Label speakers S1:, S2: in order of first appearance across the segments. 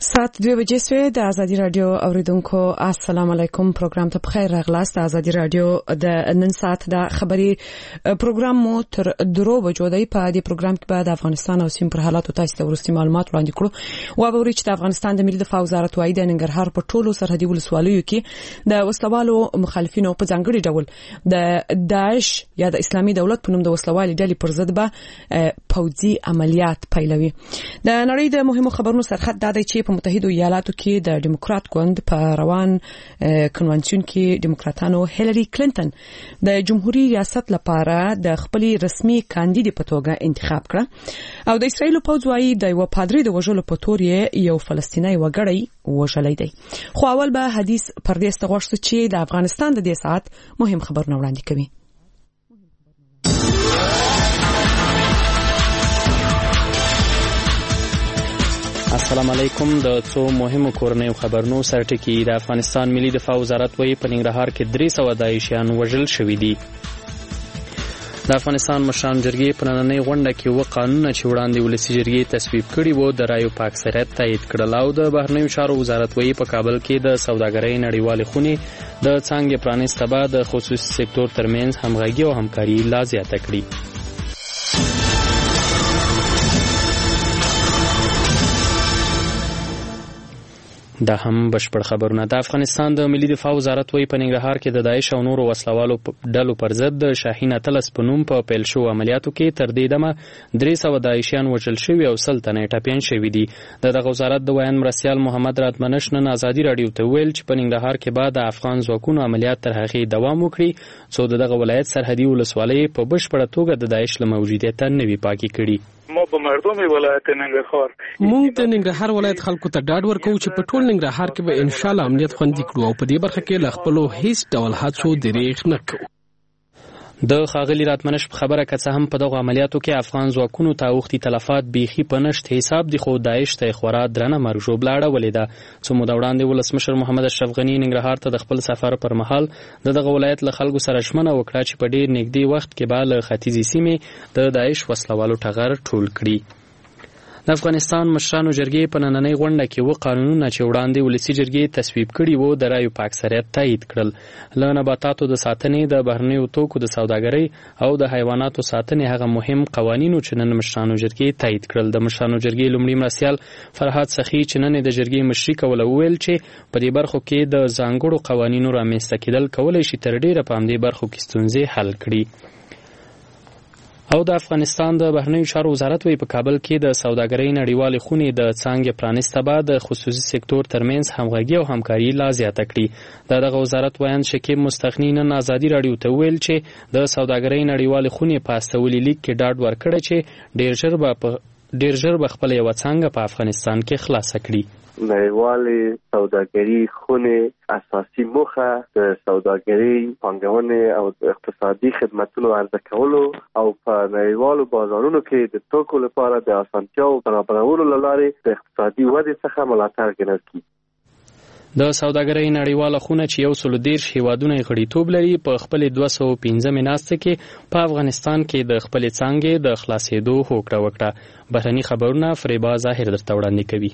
S1: ساعت 2 بجې سوې د ازادي رادیو اوریدونکو السلام علیکم پروګرام ته بخیر راغلاست. ازادي رادیو د نن ساعت د خبري پروګرام مو تر 2 بجو دی. په دې پروګرام کې به د افغانستان او سیمه پر حالات او تاسو ته ورستي معلومات وړاندې کړو. او به ورچ د افغانستان د ملي دفاع وزارت وايي د ننګرهار په ټولو سرحدي ولسوالیو کې د وسلوالو مخالفینو په ځانګړي ډول د داعش یا د اسلامي دولت په نوم د وسلوالي ډلې پر ضد به پوځي عملیات پیلوي. د نړۍ د مهمو خبرونو سرحد د چې په متحده ایالاتو کې د ډیموکرات ګوند په روان کنونشن کې ډیموکراتانو هیلری کلینټن د جمهوریت ریاست لپاره د خپل رسمي کاندید په توګه انتخاب کړ. او د اسرایل پوځ وايي د یو پادری د وژلو په تور یو فلسطینی وګړی وژلې دی. خو اول به حدیث پردیس ته غوښتو چې د افغانستان د دې ساعت مهم خبرونه وړاندې کوي.
S2: السلام علیکم. د څو مهمو کورنیو خبرونو سرټکی د افغانستان ملي دفاع وزارت وایي په ننګرهار کې 300 داعشیان وژل شوي دي. د افغانستان مشران جرګې په نننۍ غونډه کې و قانون چې وړاندې ولسي جرګې تصویب کړي وو د رایو په اکثریت تایید کړل. او د بهرنیو چارو وزارت وایي په کابل کې د سوداګرۍ نړیوالې خونې د څانګې پرانیسته به د خصوصي سکتور ترمنځ همغږي او همکاري لا زیاته کړي. دا هم بشپړ خبرونه. د افغانستان د ملي دفاع وزارت وایي په ننګرهار کې د داعش او نورو وسلوالو ډلو پر ضد د شاهین اتلس په نوم په پیل شو عملیاتو کې تر دې دمه 300 داعشیان وژل شوي او 100 تنه ټپیان شوي دي. دغه وزارت د ویان مرستیال محمد راتمنش نن ازادي رادیو ته ویل چې په ننګرهار کې بعد د افغان ځواکونو عملیات تر هغې دوام وکړي څو دغه ولایت سرحدي ولسوالۍ په بشپړه توګه د داعش له موجودیت نوي پاکي کړي.
S3: ما په مردم ولایت ننګرهار
S4: مونږ د ننګرهار ولایت خلکو ته ډاډ ورکوو چې په ټول ننګرهار کې به ان شاء الله امنیت خوندي کړو او په دې برخه کې له خپلو هیڅ ډول هڅو دریغ نه کوو.
S2: د ښاغلي راتمنش په خبره که څه هم په دغه عملیاتو کې افغان ځواکونو ته اوښتي تلفات بیخي په نشت حساب دي، خو داعش ته خورا درنه مرګ ژوبله اړولې ده. څو موده وړاندې ولسمشر محمد اشرف غني ننګرهار ته د خپل سفر پر مهال دغه ولایت له خلکو سره ژمنه وکړه چې په ډېر نږدې وخت کې به له ختیځې سیمې د داعش وسلوالو ټغر ټول کړي. د افغانستان مشرانو جرګې په نننۍ غونډه کې و قانونونه چې وړاندې ولسي جرګې تصویب کړي وو د رایو په اکثریت تایید کړل. له نباتاتو د ساتنې، د بهرنیو توکو د سوداګرۍ او د حیواناتو ساتنې هغه مهم قوانینو چې نن مشرانو جرګې تایید کړل. د مشرانو جرګې لومړي مرستیال فرهاد سخي چې نن د جرګې مشري کوله وویل چې په دې برخو کې د ځانګړو قوانینو رامنځته کېدل کولی شي تر ډېره په همدې برخو کې ستونزې حل کړي. او د افغانستان د بهرنیو چارو وزارت وایي په کابل کې د سوداګرۍ نړیوالې خونې د څانګې پرانیسته به د خصوصي سکتور ترمنځ همغږي او همکاري لا زیاته کړي. دغه وزارت ویان شکیب مستغني نن ازادي رادیو ته ویل چې د سوداګرۍ نړیوالې خونې په استولي لیک کې ډاډ ورکړی چې ډېر ژر به خپله یوه څانګه په افغانستان کې خلاصه کړي.
S5: نړیوالې سوداګري خونې اساسي موخه د سوداګري، پانګونې او اقتصادي خدماتو عرضه کولو او په نړیوالو بازارونو کې د توکو لپاره د اسانتیاو برابرولو له لارې د اقتصادي ودې څخه ملاتړ ګڼل کیږي.
S2: د سوداګرۍ نړیواله خونه چې 130 هیوادونه یې غړیتوب لري په خپل 215 ناسته کې په افغانستان کې د خپل څانګې د خلاصېدو هوکړه وکړه. بهرني خبرونه فریبا ظاهر درته وړاندې کوي.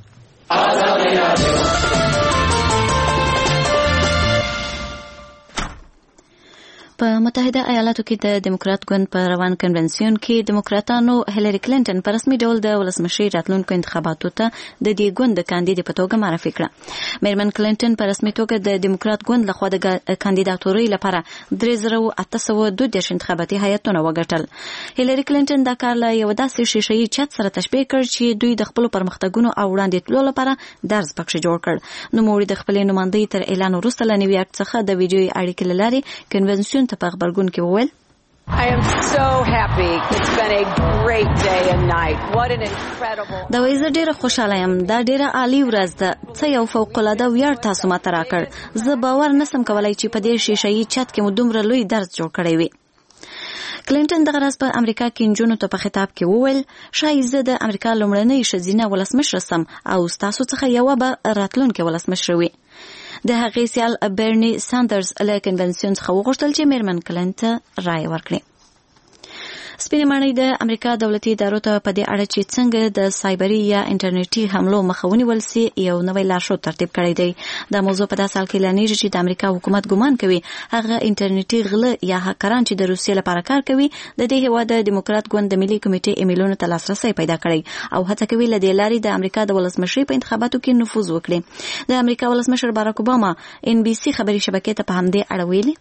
S6: په متحده ایالاتو کې د ډیموکرات ګوند په روان کنونشن کې ډیموکراتانو هیلری کلینټن په رسمي ډول د ولسمشي راتلونکو انتخاباتو ته د دې ګوند د کاندید په توګه معرفي کړه. میرمن کلینټن په رسمي توګه د ډیموکرات ګوند لخوا د کاندیداتورۍ لپاره 3832 انتخاباتي هیئتونه وګټل. هیلری کلینټن دا کار له یو داسې شیشه‌ای چت سره تشبیه کړ چې دوی د خپل پرمختګونو او وړاندې تللو لپاره درز پکښې جوړ کړ. نوموړي د خپل نمائندګۍ تر اعلان وروسته له نیویارک څخه د ویډیويي اړیکې له لارې کنونشن په خبرګون کې وویل
S7: I am so happy. It's been a great day and night. What an incredible.
S6: دا وایي ډېره خوشاله یم. دا ډېره عالی ورځ ده. څه یو فوق العاده ویاړ تاسو ماته راکړ. زه باور نسم کولای چې په دې شیشه‌ای چت کې مو دومره لوی درس جوړ کړی وي. کلینټن دغه ورځ په امریکا کې نجونو ته په خطاب کې وویل شاید زه د امریکا لومړنۍ ښځینه ولسمشره سم او ستاسو څخه یوه به راتلونکې ولسمشره وي. د هغې سیال برني ساندرز له کنونشن څخه وغوښتل چې میرمن کلینټن رایه ورکړي. سپینې ماڼۍ د امریکا دولتي ادارو ته په دې اړه چې څنګه د سایبري یا انټرنیټي حملو مخه ونیول سي یو نوی لارښود ترتیب کړی دی. دا موضوع په داسې حال کې اعلانېږي چې د امریکا حکومت ګمان کوي هغه انټرنیټي غله یا هکران چې د روسیې لپاره کار کوي د دې هېواد د دیموکرات ګوند د ملي کمیټې ایمیلونو ته لاسرسی پیدا کړی او هڅه کوي له دې لارې د امریکا د ولسمشرۍ په انتخاباتو کې نفوذ وکړي. د امریکا ولسمشر باراک اوباما NBC خبري شبکې ته په همدې اړه ویلي.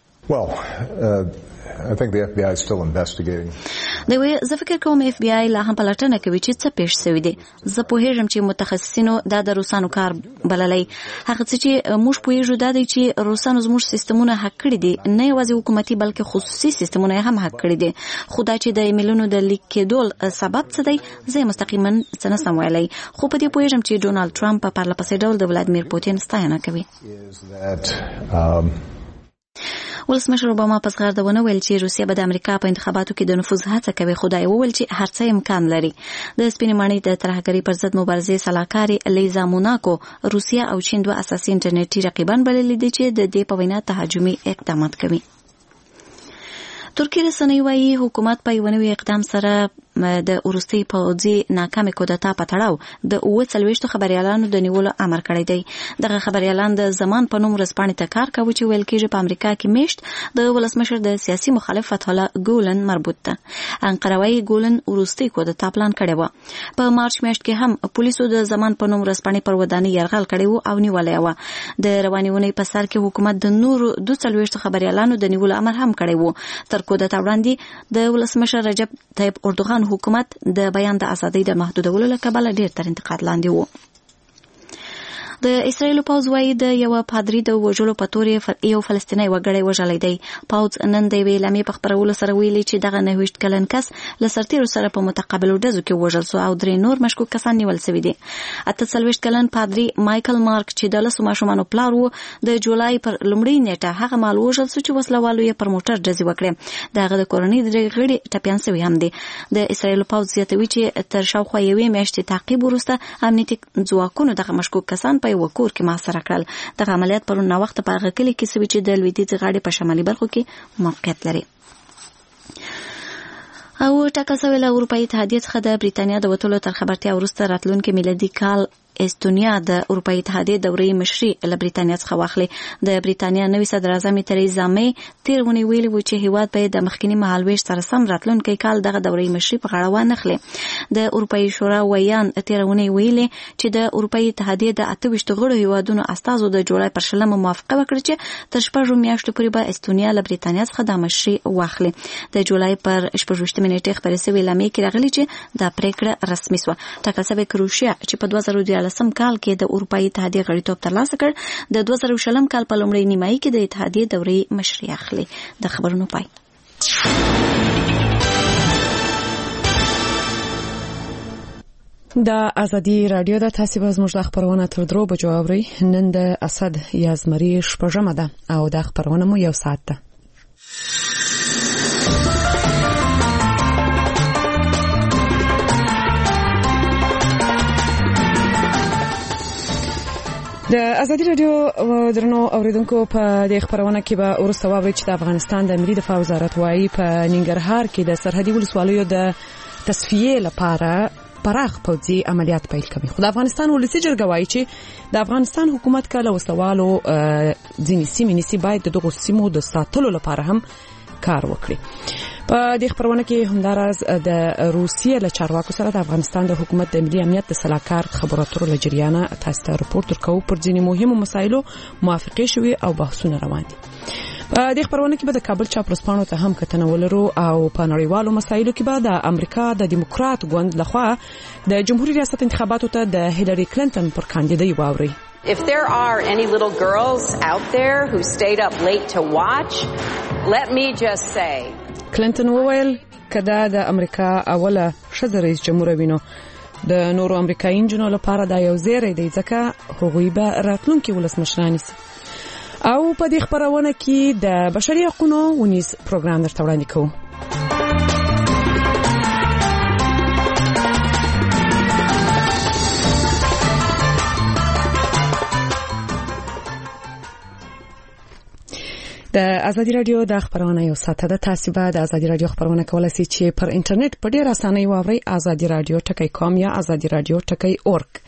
S8: I think the FBI is still investigating.
S6: زه فکر کوم FBI لا هم پلټنه کوي چې څه پیښ شوی دی. زه پوهیږم چې متخصصینو دا د روسانو کار بللی. هغه څه چې موږ پوهیږو دا دی چې روسانو زموږ سیستمونه هک کړي دي، نه یوازې حکومتي بلکې خصوصي سیستمونه هم هک کړي دي. خو دا چې د ایمیلونو د لیک کېدو سبب څه دی زه مستقیما څه نسم ویلی، خو په دې پوهیږم چې ډونالد ټرمپ په پرله پسې ډول د ولادیمیر پوتین ستاینه کوي. ولسمشر اوباما په زغرده ونه ویل چې روسیه به د امریکا په انتخاباتو کې د نفوذ هڅه کوي، خو دا وویل چې هر څه امکان لري. د سپینې ماڼۍ د ترهګرۍ پر ضد مبارزې سلاکارې لیزا موناکو روسیه او چین دوه اساسي انټرنیټي رقیبان بللي دي چې د دې په وینا تهاجمي اقدامات کوي. ترکیه رسنۍ وايي حکومت په یو نوي اقدام سره د وروستي پوځي ناکامې کودتا په تړاو د 40 خبريالانو د نیولو امر کړی دی. دغه خبريالان د زمان په نوم رسپانې ته کار کوي چې ویل کېږي په امریکا کې میشت د ولسمشر د سیاسي مخالف فتح الله ګولن مربوط ده. انقره وايي ګولن وروستي کودتا پلان کړی و. په مارچ میاشت کې هم پولیسو د زمان په نوم رسپانې پر ودانۍ یرغل کړی و او نیولې و. د رواني ونې په سر کې حکومت د نورو 42 خبريالانو د نیولو امر هم کړی و. تر کودتا وړاندې د ولسمشر رجب طیب اردوغان حکومت د بیان د ازادۍ د محدودولو له کبله ډیر تر انتقاد لاندې و. د اسرایل پوځ وايي د یو پادری د وژلو په تور یو فلسطینی وګړی وژلی دی. پوځ نن د ویلامي په خبرولو سره ویلي چې دغه 29 کلن کس له سرتیرو سره په متقابل ډزو کې وژل شو او 3 نور مشکوک کسان نیول شوي دي. 48 کلن پادری مایکل مارک چې د لسو ماشومانو پلار و د جولای پر لومړۍ نیټه هغه مال وژل شو چې وسلوالو یې پر موټر ډزې وکړې. دغه د کورنۍ د غړي ټپیان شوي هم دي. د اسرایل پوځ زیاتوي چې تر شاوخوا یوې میاشتې تعقیب وروسته امنیتي ځواکونو دغه مشکوک کسان په یو کور کې محاصره کړل. دغه عملیات پرون وخت په هغه کلی کې شوی چې د لویدیځ غاړې په شمالي برخو کې موقعیت لري. او ټاکل شوی له اروپایي اتحادیې څخه د بریتانیا د وتلو تر خبرتیا وروسته راتلونکي میلادي کال استونیا د اروپایي اتحادیې دورې مشري له بریتانیا څخه واخلي. د بریتانیا نوي صدر اعظم تریزا مې تیر ونی ویلي و چې هیواد به د مخکنی مهالويش سره سم راتلونکي کال دغه دورې مشري په غاړه وانخلي. د اروپایي شورا ویان تیر ونی ویلي چې د اروپایي اتحادیې د 28 غړو هیوادونو استازو د جولای پر شلمه موافقه وکړه چې تر 6 میاشتو پورې به استونیا له بریتانیا څخه د مشري واخلي. د جولای پر 18 نیټه خبرې شوې لامې کې راغلي چې دا پریکړه رسمي شوه. ټاکل شوی کروشیا چې په 2014 کال کې د اروپایي اتحادیې غړیتوب ترلاسه کړ د 2020 کال په لومړۍ نیمایي کې د اتحادیې دورې مشري اخلي. د خبرونو پای.
S1: د ازادي رادیو د تاسو به زموږ د خبرونه تر 3 بجو اوري. نن د اسد یازمری شپږمه ده او د خبرونه مو یو ساعت ده. د ازادي رادیو درنو اوریدونکو په دې خبرونه کې به ورسته واورئ چې د افغانستان د ملي دفاع وزارت وايي په ننګرهار کې د سرحدي ولسوالیو د تصفیې لپاره پراخ پوځي عملیات پیل کوي. خو د افغانستان ولسی جرګه وايي چې د افغانستان حکومت کله وسوالو ځینې سیمې باید دغه سیمو د ساتلو لپاره هم کار وکړي. په دې خبرونه کې همداراز د روسیې له چارواکو سره د افغانستان د حکومت د ملي امنیت د سلاکار خبرو اترو له جریانه تاسو ته راپور ورکوو. پر ځینې مهمو مسایلو موافقې شوي او بحثونه روان دي. په دې خبرونه کې به د کابل چاپلوسپانو ته هم کتنه ولرو او په نړیوالو مسایلو کې به د امریکا د دیموکرات ګوند لخوا د جمهوریت ریاست انتخاباتو ته د هیلری کلینټن پر کاندیدای واوري.
S7: If there are any little girls out there who stayed up late to watch, let me just say
S1: کلینټن وویل کدا د امریکا اوله ښځه رئیس جمهور وینو د نورو امریکایي جنونو لپاره دا یو زیری دی ځکه هغوی به راتلونکي ولسمشران شي. او په دې خبرونه کې د بشري حقوقو ونیس پروګرام درته وړاندې کوو. د د ازادي رادیو د خبرونه یو ساته د تاسیبه د ازادي رادیو خبرونه کولای شي چې پر انټرنیټ په ډیر اسانۍ واوري azadi.radio.com یا azadi.radio.org.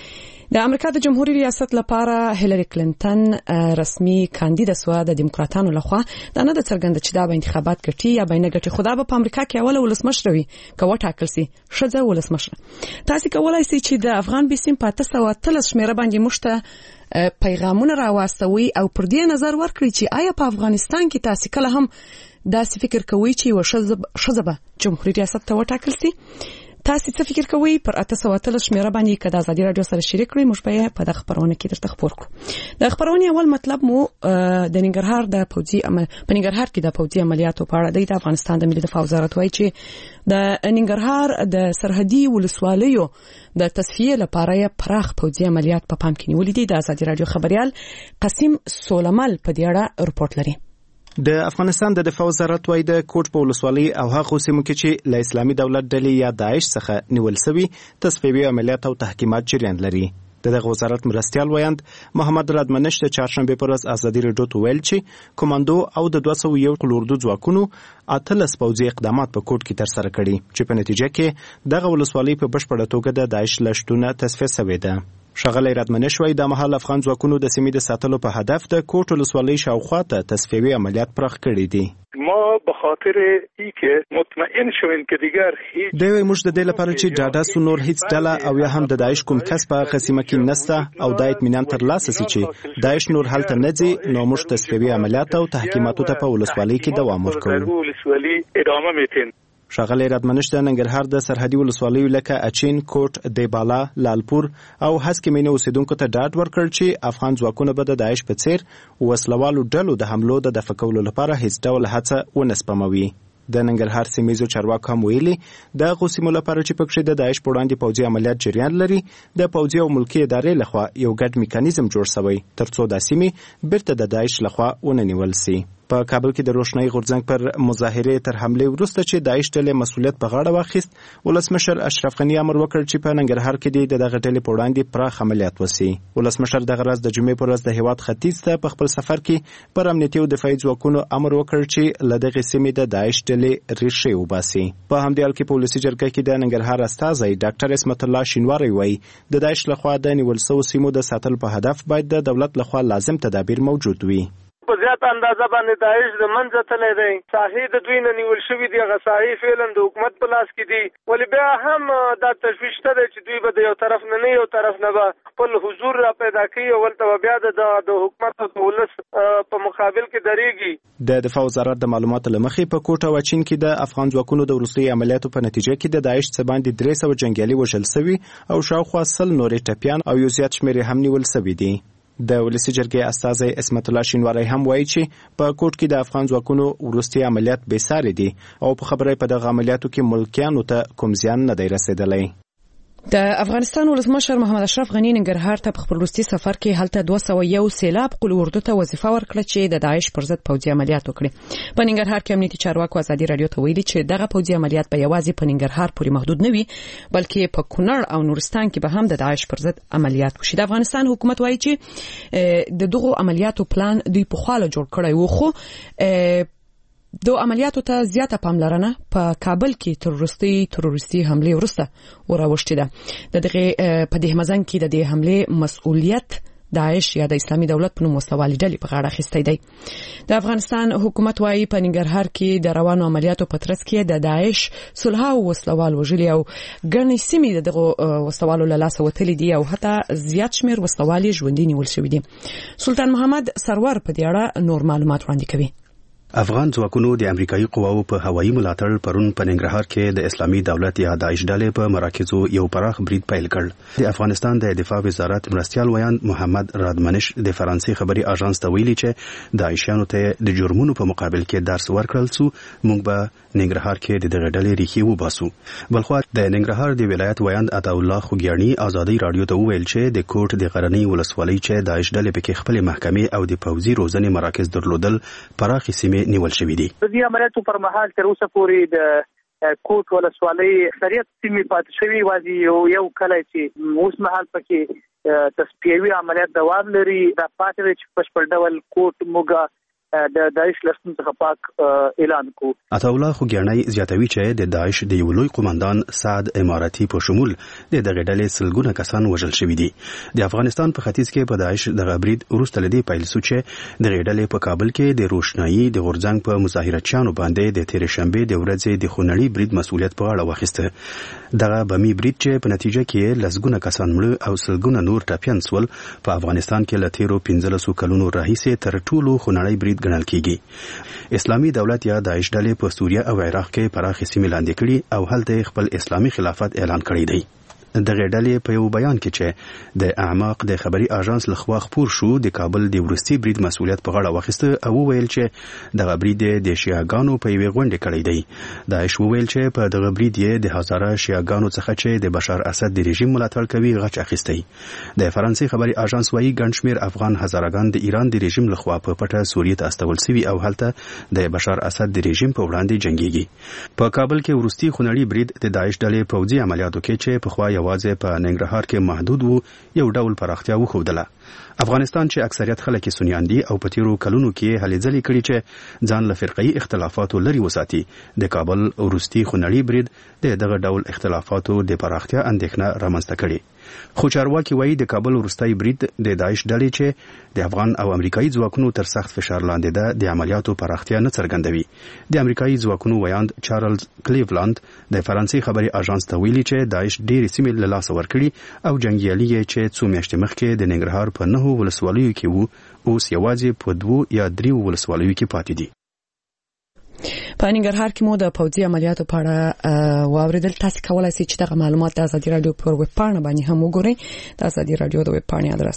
S1: د امریکا د جمهوریت ریاست لپاره هیلری کلینټن رسمي کاندیدا سو د دیموکراتانو لخوا دا نه د څرګند چې دا به انتخابات ګټي یا به نه ګټي، خو دا به په امریکا کې اوله ولسمشر وي کوه ټاکل سي شزه ولسمشر. تاسو کولای شئ چې د افغان بیسیم په 913 شمیره باندې مشته پیغامونه راوستوي او پر دې نظر ورکړي چې آیا په افغانستان کې تاسو کله هم داسې فکر کوئ چې شزه به جمهوریت ریاست ته وټاکل سي؟ تاسو څه فکر کوئ؟ پر 913 شمیره باندې کدا ازادي رادیو سره شریک کړئ، موږ به په دغه خبرونه کې درته خبر کړو. د خبرونه اول مطلب مو د ننګرهار د پوځي په ننګرهار کې د پوځي عملیاتو په اړه د افغانستان د ملي دفاع وزارت وایي چې د ننګرهار د سرحدي ولسوالیو د تصفیه لپاره پراخ پوځي عملیات په پام کې نیولې دي. د ازادي رادیو خبريال قاسم سولمل په دې اړه رپورت لري.
S9: د افغانستان د دفاع وزارت وايي د کوټ په ولسوالۍ او هغه سیمو کې چې له اسلامي دولت ډلې یا داعش څخه نیول شوی تصفیوي عملیات او تحقیقات جریان لري. دغه وزارت مرستيال ویاند محمد رادمنش د چهارشنبه پر ورځ ازادي رادیو ته ویل چې کمانډو او د 201 قلوردو ځواکونو 18 پوځي اقدامات په کوټ کې تر سره کړي چې په نتیجه کې دغه ولسوالۍ په بشپړه توګه د داعش لشتونه تصفیه شوې ده. شغله رادمنش وای د مهال افغان ځواکونو د سیمې د ساتلو په هدف د کوټ ولسوالۍ شاوخوا ته تصفیوي عملیات پراخ کړي دي.
S3: ما به خاطر اینکه مطمئن شویم که دیگر هیڅ
S9: دوی موږ د دې لپاره چې ډاډه سو نور هیڅ ډله او یا هم د داعش کوم کس په قسمه کې نسته او د اطمینان تر لاسه سي چې داعش نور هلته نه ځي، نو موږ تصفیوي عملیات او تحقیقاتو ته په ولسوالۍ کې دوام ورکوو.
S3: ولسوالۍ ادامه میتین.
S9: شغله رادمنش د ننګرهار د سرحدي ولسوالیو لکه اچین، کوټ، دیبالا، لالپور او هسکې مینه اوسیدونکو ته ډاډ ورکړ چې افغان ځواکونه به د داعش په څیر وسلوالو ډلو د حملو د دفع کولو لپاره هیڅ ډول هڅه ونه سپموي. د ننګرهار سیمایي چارواکو هم ویلي د غوسیمو لپاره چې پکې د داعش په وړاندې پوځي عملیات جریان لري، د پوځي او ملکي ادارې لخوا یو ګډ میکانیزم جوړ شوی ترڅو د سیمې بیرته د داعش لخوا ونه نیول شي. په کابل کې د روشنايي غورځنګ پر مظاهره تر حمله وروسته چې داعش ډلې مسؤلیت په غاړه واخیست، ولسمشر اشرف غنی امر وکړ چې په ننګرهار کې د دغه ډلې په وړاندې پراخ عملیات وشي. ولسمشر دغه ورځ د جمعې پر ورځ د هیواد ختیځ ته په خپل سفر کې پر امنیتي او دفاعي ځواکونو امر وکړ چې له دغه سیمې د داعش ډلې ریښې وباسي. په همدې حال کې په ولسي جرګه کې د ننګرهار استازی ډاکټر اسمت الله شینواری وایي د داعش لخوا د نیول شوو سیمو د ساتلو په هدف باید د دولت لخوا لازم تدابیر موجود وي.
S10: په زیات اندازه باندې داعش د منځه تللی دی، ساحې د دوی نه نیول شوي دي، هغه ساحې فعلا د حکومت په لاس کې دي، ولې بیا هم دا تشویش شته دی چې دوی به د یو طرف نه یو طرف نه به خپل حضور را پیدا کوي او ولته بیا د حکومت او ولس په مقابل کې درېږي.
S9: د دفاع وزارت د معلوماتو له مخې په کوټه او چین کې د افغان ځواکونو د وروستي عملیاتو په نتیجه کې د داعش څخه باندې 300 جنګیالي وژل شوي او شاوخوا 100 نورې ټپیان او یو زیات شمېر هم نیول شوي دي. د ولسی جرګې استازی اسمت الله شینواری هم وایي چې په کوټ کې د افغان ځواکونو وروستي عملیات بې ساري دي او په خبره په دغه عملیاتو کې ملکیانو ته کوم زیان نه دی رسیدلی.
S1: د افغانستان ولسمشر محمد اشرف غنی ننګرهار ته په خپل وروستي سفر کې هلته 201 سیلاب قلوردو ته وظیفه ورکړه چې د داعش پر ضد پوځي عملیات وکړي. په ننګرهار کې امنیتي چارواکو ازادي رادیو ته ویلي چې دغه پوځي عملیات به یوازې په ننګرهار پورې محدود نه وي، بلکې په کونړ او نورستان کې به هم د داعش پر ضد عملیات وشي. د افغانستان حکومت وایي چې د دغه عملیاتو پلان دوی په خاله جوړ کړی و، خو دو عملیاتو ته زیاته پاملرنه په کابل کې تروریستي حمله ورسته وراوښتې ده. د دغه په دې مزن کې د دې حمله مسؤلیت داعش یا د اسلامي دولت په نوم وسوالي ډلې په غاړه اخیستی دی. د افغانستان حکومت وايي په ننګرهار کې د روانو عملیاتو په ترڅ کې د داعش صلح او وسلوال وژلي او ګڼې سیمې دغه وسلوالو له لاسه وتلي دي او حتی زیات شمېر وسلوال ژوندي نیول شوي دي. سلطان محمد سرور په دې اړه نور معلومات وړاندې کوي.
S11: افغان ځواکونو د امریکایي قواو په هوایي ملاتړ پرون په ننګرهار کې د اسلامي دولت یا داعش ډلې په مراکزو یو پراخ برید پیل کړ. د افغانستان د دفاع وزارت مرستيال ویاند محمد رادمنش د فرانسې خبري اژانس ته ویلي چې داعشیانو ته د جرمونو په مقابل کې درس ورکړل سو، موږ به ننګرهار کې د دغه ډلې ریښې وباسو. بلخو د ننګرهار د ولایت ویاند عطا الله خوګیانی ازادي رادیو ته ویل چې د کوټ د غرنۍ ولسوالۍ چې داعش ډلې پکې خپل محکمې او د پوځي روزنې مراکز درلودل پراخي سیمې نیول شوې دي.
S10: د دې عملیاتو پر مهال تر اوسه پورې د کوټ ولسوالۍ اکثریت سیمې پاتې شوي، یوازې یو کلی چې اوس مهال پکې تصفیوي عملیات دوام لري دا پاتې چې په بشپړ ډول کوټ موږ د داعش لسن څخه پاک اعلان کو.
S11: عطاالله خوګیاڼی زیاتوي چې د داعش د یو لوی قومندان سعد اماراتي په شمول د دغه ډلې سلګونه کسان وژل شوي دي. د افغانستان په ختیځ کې په داعش دغه برید وروسته لدی پیل شو چې د ډلې په کابل کې د روشنايي د غورځنګ په مظاهرچیانو باندې د تیر شنبه د ورځې د خونړي برید مسؤلیت په غاړه واخیسته. دغه بمی برید چې په نتیجه کې لسګونه کسان مړه او سلګونه نور ټپيان سول په افغانستان کې له تیرو 15 کلونو راهیسې تر ټولو خونړی برید ګڼل کیږي. اسلامي دولت یا داعش ډلې په سوریه او عراق کې پراخې سیمې لاندې کړي او هلته خپل اسلامي خلافت اعلان کړی دی. دغه ډلې په یو بیان کې چې د اعماق د خبري اژانس لخوا خپور شو د کابل د ورستي برید مسؤلیت په غاړه واخیسته او ویل چې دغه برید د شیعاګانو په یوه غونډه کړی دی. داعش ویل چې په دغه برید یې د هزاره شیعاګانو څخه چې د بشار اسد د رژیم ملاتړ کوي غچ اخیستی. د فرانسې خبري اژانس وايي ګڼ شمېر افغان هزارهګان د ایران د رژیم لخوا په پټه سوریه ته استول شوي او هلته د بشار اسد د رژیم په وړاندې جنگيږي. په کابل کې ورستي خونړي برید د داعش ډلې پوځي عملیاتو کې چې په خوا یوازې په ننګرهار کې محدود وو یو ډول پراختیا وښودله. افغانستان چې اکثریت خلک سنیان دي او په تیرو کلونو کې هلې ځلې کړي چې ځان له فرقي اختلافاتو لري وساتي، د کابل وروستي خونړي برید دغه ډول اختلافاتو د پراختیا اندېښنه رامنځته کړي. خو چارواکي وایي د کابل وروستی برید د داعش ډلې چې د افغان او امریکایي ځواکونو تر سخت فشار لاندې ده د عملیاتو پراختیا نه څرګندوي. د امریکایي ځواکونو ویاند چارلز کلیولاند د فرانسې خبري اژانس ته ویلي چې داعش ډېرې سیمې له لاسه ورکړي او جنګیالي یې چې څو میاشتې مخکې د ننګرهار په 9 ولسوالیو کې وو اوس یوازې په 2 یا 3 ولسوالیو کې پاتې دي.
S1: په ننګرهار کې مو د پوځي عملیاتو په اړه واوریدل. تاسو کولای شئ چې دغه معلومات د ازادي رادیو پر ویب پاڼه باندې هم وګورئ. د ازادي رادیو د ویب پاڼې ادرس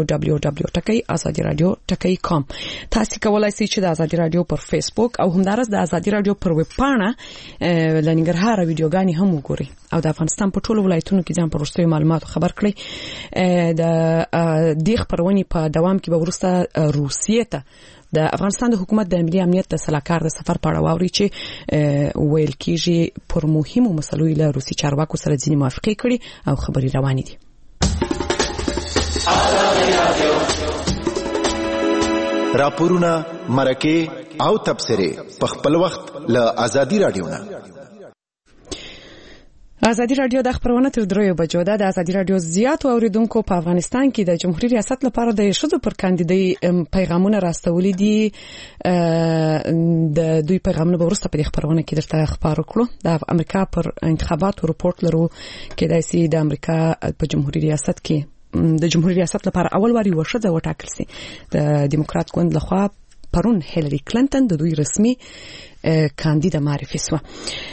S1: www.azadiradio.com. تاسو کولای شئ چې د ازادي رادیو پر فیسبوک او همدارس د ازادي رادیو پر ویب پاڼه د ننګرهار ویډیوګانې هم وګورئ او د افغانستان په ټولو ولایتونو کې ځان پر وروستیو معلوماتو خبر کړئ. د دې خبرونې په دوام کې به وروسته روسیې ته د افغانستان د حکومت د ملي امنیت د سلاکار د سفر په اړه واوري چې ویل کېږي پر مهمو مسلو له روسي چارواکو سره ځینې موافقې کړي او خبري روانې دي.
S12: راپورونه، مرکې او تبصرې په خپل وخت له ازادي رادیو نه.
S1: ازادي رادیو د خبرونه تر 3 بجو ده. د ازادي رادیو زیات اوریدونکو په افغانستان کې د جمهوریت ریاست لپاره د شذو پر کاندیدای پیغامونه راستولي دي. د دوی پیغامونه به ورسته په خبرونه کې درته خبر وکړو. د امریکا پر انتخاباتو رپورت لرو کې د سي د امریکا په جمهوریت ریاست کې د جمهوریت ریاست لپاره اول واری وشده وټاکل سي. د دیموکرات ګوند لخوا پرون هیلری کلینټن د دوی رسمي کاندیدا معرفي شو.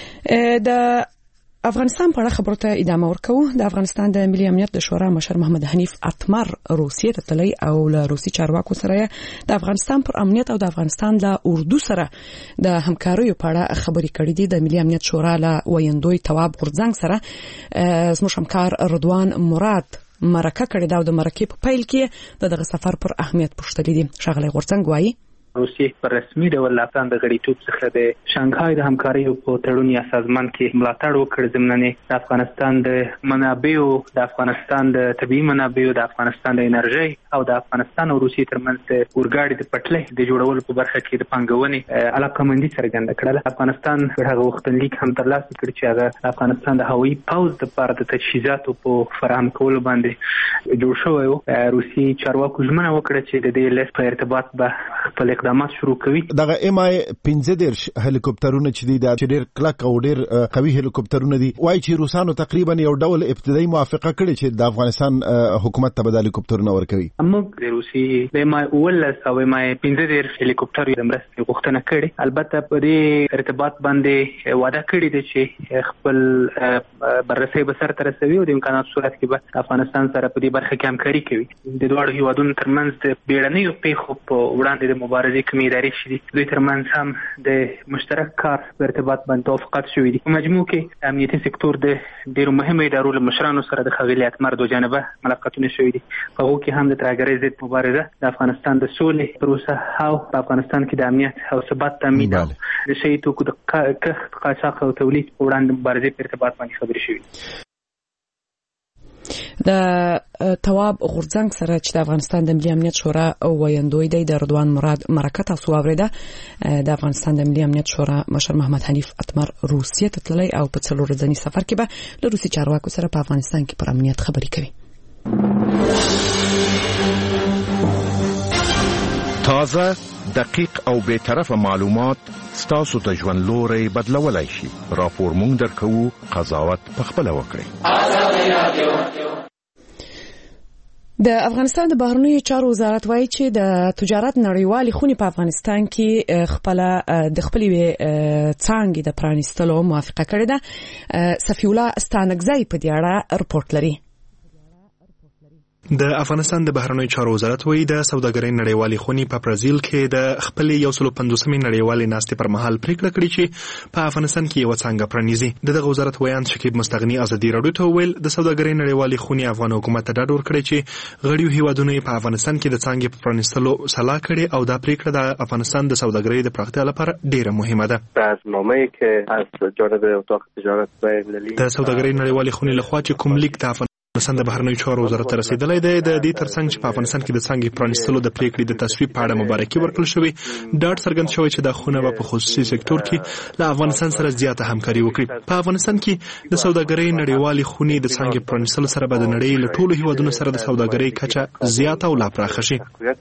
S1: د افغانستان په اړه خبرو ته ادامه ورکوو. د افغانستان د ملي امنیت د شورا مشر محمد حنیف اتمر روسیې ته تللی او له روسي چارواکو سره د افغانستان پر امنیت او د افغانستان له اردو سره د همکاریو په اړه خبرې کړې دي. د ملي امنیت شورا له ویندوی تواب غورځنګ سره زموږ همکار رضوان مراد مرکه کړې ده او د مرکې په پیل کې دغه سفر پر اهمیت پوښتلې دي. ښاغلی غورځنګ وایي
S13: روسیې پر رسمي ډول له افغان د غړیتوب څخه د شانګهای د همکاریو په تړون یا سازمان کې ملاتړ وکړ. ضمناً د افغانستان د منابعو، د افغانستان د طبیعي منابعو، د افغانستان د انرژي او د افغانستان او روسیې ترمنځ د اورګاډي د پټلۍ د جوړولو په برخه کې د پانګونې علاقمندي څرګنده کړه. افغانستان هغه غوښتنلیک هم ترلاسه کړ چې هغه د افغانستان د هوایي پوځ لپاره د تجهیزاتو په فراهم کولو باندې جوړ شوی و. روسیې چارواکو ژمنه وکړه چې د دې لیست په ارتباط به خپل اقدامات شروع کوي.
S12: دغه ام آی 15 هلیکوپټرونه چې دي دا ډېر کلک او ډېر قوي هلیکوپټرونه دي. وایي چې روسانو تقریبا یو ډول ابتدایي موافقه کړې چې د افغانستان حکومت ته به هلیکوپټرونه ورکوي.
S13: موږ د روسي د ام آی 15 او ام آی 15 هلیکوپټر د مرستې غوښتنه کړې. البته په دې ارتباط باندې وعده کړې ده چې خپل بررسي به سره رسوي او د امکاناتو صورت کې به افغانستان سره په دې برخه کې همکاري کوي. د دواړو هیوادونو ترمنځ د بیړنیو پیښو په وړاندې د مبارزې کومې ادارې شي دوی ترمنځ هم د مشترک کار په ارتباط باندې توافقات شوي دي. په مجموع کې امنیتي سکتور د ډېرو مهمو ادارو له مشرانو سره د ښاغلي اتمر دو جانبه ملاقاتونه شوي دي. په هغو کې هم د ترهګرۍ ضد مبارزه، د افغانستان د سولې پروسه او په افغانستان کې د امنیت او ثبات تامین او د شیعي توکو د کښت، قاچاق او تولید په وړاندې مبارزې په ارتباط باندې خبرې شوي.
S1: د تواب غورځنګ سره چې د افغانستان د ملي امنیت شورا ویاندوی دی د رضوان مراد مرکه تاسو اوریده د افغانستان د ملي امنیت شورا مشر محمد حنیف اتمر روسیې ته تللی او په څلور ورځني سفر کې به له روسي چارواکو سره په افغانستان کې پر امنیت خبرې کوي.
S14: تازه، دقیق او بی‌طرفه معلومات ستاسو ته ژوند لوري بدلولای شي. راپور مونږ درکوو، قضاوت پخپله وکړئ.
S1: د افغانستان د بهرنیو چارو وزارت وایي چې د تجارت نړیوالې خونې په افغانستان کې د خپلې څانګې د پرانیستلو موافقه کړې ده. صفی الله ستانکزی په دې اړه رپورټ لري.
S15: د افغانستان د بهرنیو چارو وزارت وایي د سوداګرۍ نړیوالې خونې په برازیل کې د خپلې 150مې نړیوالې ناستې پر مهال پریکړه کړې چې په افغانستان کې یو څنګه پرانیزي. دغه وزارت ویان شکیب مستغنی ازادي راډیو ته ویل د سوداګرۍ نړیوالې خونې افغان حکومت ته ډاډ ورکړی چې غړیو هیوادونو په افغانستان کې د څنګه په پرانیستلو سلا کړي او دا پریکړه د افغانستان د سوداګرۍ د پراختیا لپاره ډیره مهمه ده.
S5: برنامه‌ای که از جانب اتاق تجارت بین‌المللی
S15: د سوداګرۍ نړیوالې خونې لخوا چې کوم لیک د افغانستان د بهرنیو چارو وزارت رسیدلای دی د دې ترڅنګ چې په افغانستان کې د څنګه پرانیستلو د پریکړې د تصویب په اړه مبارکي ورکړل شوې. ډاډ څرګند شوی چې د خونه په خصوصي سکتور کې له افغانستان سره زیاته همکاري وکړي. په افغانستان کې د سوداګرۍ نړیوالې خونې د څنګه پرانیستلو سره به د نړۍ له ټولو هیوادونو سره د سوداګرۍ کچه زیاته او لا پراخه شي.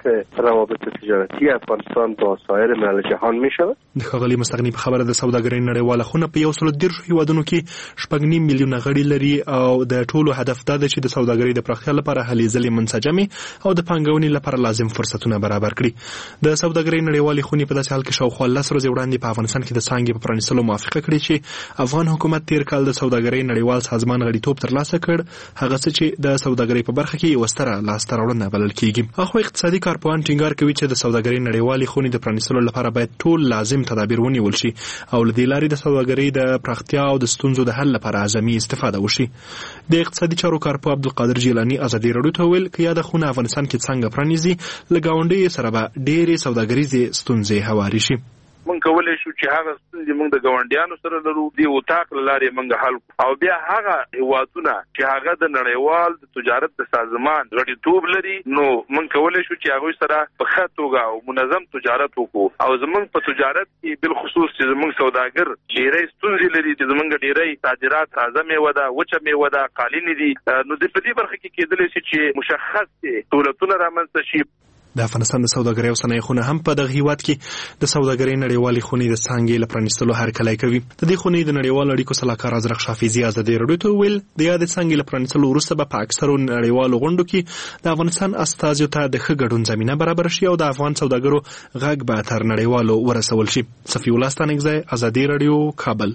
S5: روابط تجارتی افغانستان با سایر ملل جهان می‌شود.
S15: د ښاغلي مستغنی په خبره د سوداګرۍ نړیواله خونه په 130 هیوادونو کې 8.5 میلیونه غړي لري او د ټولو هدف دا دی چې د سوداګرۍ د پراختیا لپاره هلې ځلې منسجمې او د پانګونې لپاره لازم فرصتونه برابر کړي. د سوداګرۍ نړیوالې خونې په داسې حال کې شاوخوا 10 ورځې وړاندې په افغانستان کې د څنګه په پرانیستلو موافقه کړې چې افغان حکومت تیر کال د سوداګرۍ نړیوال سازمان غړیتوب ترلاسه کړ، هغه څه چې د سوداګرۍ په برخه کې یو ستره لاسته راوړنه بلل کیږي. اخو اقتصادي کارپوهان ټینګار کوي چې د سوداګرۍ نړیوالې خونې د پرانیستلو لپاره باید ټول لازم تدابیر ونیول شي او له دې لارې د سوداګرۍ د پراختیا او د ستونزو د حل لپاره اعظمي استفاده وشي. د اقتصادي چارو کارپوه عبدالقادر جیلانی ازادي راډیو ته ویل چې یاد خونه افغانستان کې څنګه پرانیزي لګاونډي سره به ډېرې سوداګریزي ستونزې هواري شي.
S16: مونږ کولای شو چې هغه ستونزې مونږ د ګاونډیانو سره لرو دی وټاک لارې مونږ حل او بیا هغه هیوادونه چې هغه د نړیوال د تجارت د سازمان غړیتوب لري نو مونږ کولای شو چې هغه سره په ښه توګه او منظم تجارت وکړو او زمونږ په تجارت کې بل خصوص چې زمونږ سوداګر ډېرې ستونزې لري چې زمونږ ډېرې صادرات تازه میوه ده وچه میوه ده قالینې دي نو د په دې برخه کې کېدلی شي چې مشخص دولتونه رامنځته شي.
S15: د افغانستان د سوداګرۍ او صنایع خونه هم په دغه هیواد کې د سوداګرۍ نړیوالې خونې د څنګه لپاره پرانیستلو هرکلی کوي. د دې خونې د نړیوالو اړیکو صلاحکار ازرق شافیزی ازادي راډیو ته ویل د یاد څنګه لپاره پرانیستلو وروسته به په اکثرو نړیوالو غونډو کې د افغانستان استازیو ته د ښه ګډون زمينه برابر شي او د افغان سوداګرو غږ به تر نړیوالو ورسول شي. صفی الله ستانکزی ازادي راډیو کابل.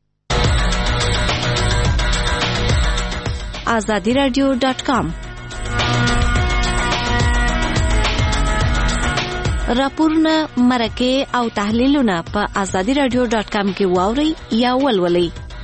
S6: azadiradio.com راپورونه مرکه او تحلیلونه په azadiradio.com کې واوري یا ولولئ.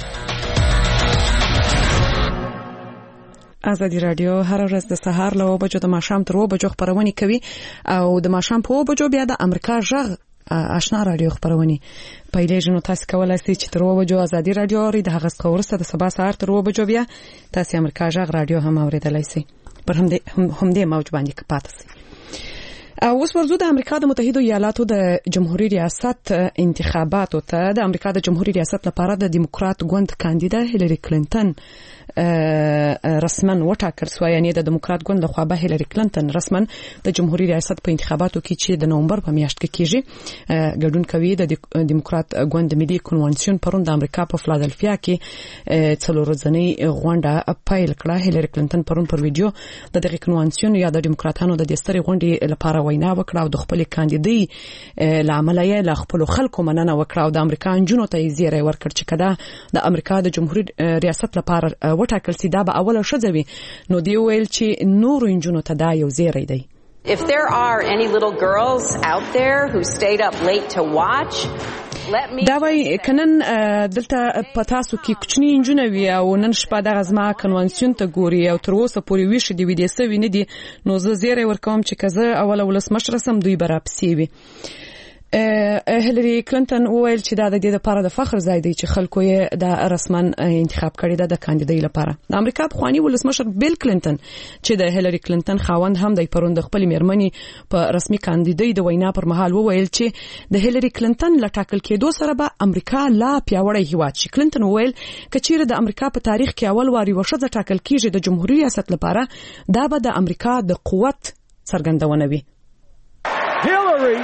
S1: ازادي رادیو هر ورځ د سهار له 9 بجو د ماښام تر 2 بجو خبرونه کوي او د ماښام په 2 بجو بیا د امریکا ژغ آشنا رادیو خبرونه پیلېږي. نو تاسو کولای شئ چې تر 2 بجو ازادي رادیو اورئ، د هغه څخه وروسته د سبا سهار تر 2 بجو بیا تاسو امریکا ژغ رادیو هم اوریدلای شئ. پر همدې موج باندې پاتې شئ. اوس ورزو د امریکا د متحده ایالاتو د جمهوریت ریاست انتخاباتو ته د امریکا د جمهوریت ریاست لپاره د دیموکرات ګوند کاندیدا هیلری کلینټن رسمن وټاکل شو. یعنی د دیموکرات ګوند لخوا به هیلری کلینټن رسمن د جمهوریت ریاست په انتخاباتو کې چې د نومبر په میاشت کې کیږي ګډون کوي. د دیموکرات ګوند ملي کنونسیون پرون د امریکا په فلادلفیا کې څلور ورځنی غونډه پیل کړه. هیلری کلینټن پرون پر ویډیو د دغه کنونسیون یا د دیموکراتانو د دستوري غونډې لپاره وینا وکړه او د خپل کاندیدي لامل یې ل خپل خلکو مننه وکړه او د امریکا جنونو ته زیری ورکړ چې کدا د امریکا د جمهوریت ریاست لپاره وټاکل سي دا به اوله شځوي. نو دی ویل چې نور جنونو ته دا یو زیری دی.
S7: If there are any little girls out there who stayed up late to watch,
S1: دا وای کنن دلته پتاسو کې کوچنی انجنوي او نن شپه د غزما کنونسیون ته ګوري او تر اوسه پورې ویش دی ویډیو سوي نه دي. نو زه زیری ورکوم چې کزه اوله ولس مشرسم دوی برابسي وي. هیلری کلینټن وویل چې دا د دې لپاره د فخر ځای دی چې خلکو یې د رسمن انتخاب کړی د کاندیدای لپاره. د امریکا پخوانی ولسمشر بیل کلینټن چې د هیلری کلینټن خاوند هم د پروند خپل میرمنې په رسمي کاندیدای د وینا پر مهال وویل چې د هیلری کلینټن لټاکل کېدو سره به امریکا لا پیاوړی هیواد شي. کلینټن وویل کچېره د امریکا په تاریخ کې اول واری وشزه ټاکل کیږي د جمهوریت ریاست لپاره دا به د امریکا د قوت څرګندونه وي.
S17: Hillary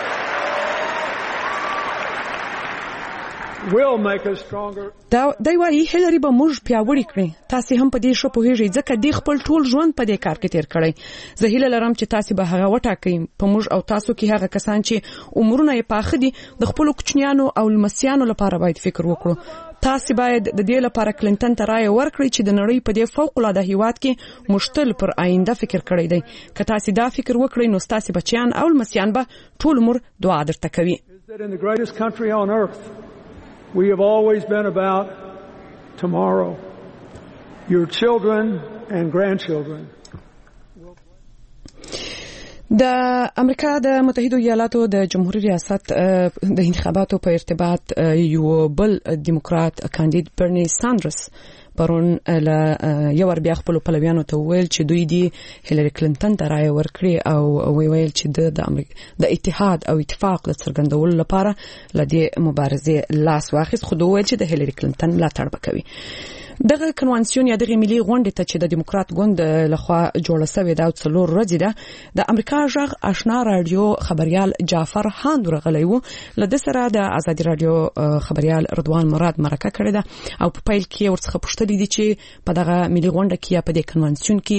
S17: will make us stronger.
S1: دا وايي هیلری به موږ پیاوړي کړي. تاسو هم په دې شو پوهیږئ ځکه د خپل ټول ژوند په دې کار کې تیر کړی. زه هیله لرم چې تاسو به هغه وټاکئ. په موږ او تاسو کې هغه کسان چې عمرونه یې پاخه دي د خپل کوچنیانو او لمسیانو لپاره باید فکر وکړو. تاسو باید د دې لپاره کلینټن ته رائے ورکړئ چې د نړۍ په دې فوق العاده هیواد کې مشتل پر آینده فکر کړی دی. که تاسو دا فکر وکړئ نو تاسو بچیان او لمسیان به ټول عمر دعا درته کوي.
S17: We have always been about tomorrow. Your children and grandchildren.
S1: د امریکا د متحده ایالاتو د جمهوریت ریاست د انتخاباتو په ارتباط یو بل دیموکرات کاندید برنی ساندرز پرون یو ور بیا خپل پلویانو ته ویل چې دوی دی هیلری کلینټن ته رائے ورکړي او ویل چې د امریکا د اتحاد او اتفاق د څرګندولو لپاره لدی مبارزه لاس واخیست. خو دوی ویل چې د هیلری کلینټن ملاتړ وکوي. دغه کنوانسیون یا دغه ملي غونډه ته چې د دیموکرات ګوند لخوا جوړه شوې ده او څلور ورځې ده د امریکا ژغ آشنا رادیو خبريال جعفر هاند ورغلی وو. لده سره د ازادي رادیو خبريال رضوان مراد مرکه کړې ده او په پیل کې ورڅخه پوښتنه دي چې په دغه ملي غونډه کې یا په دې کنوانسیون کې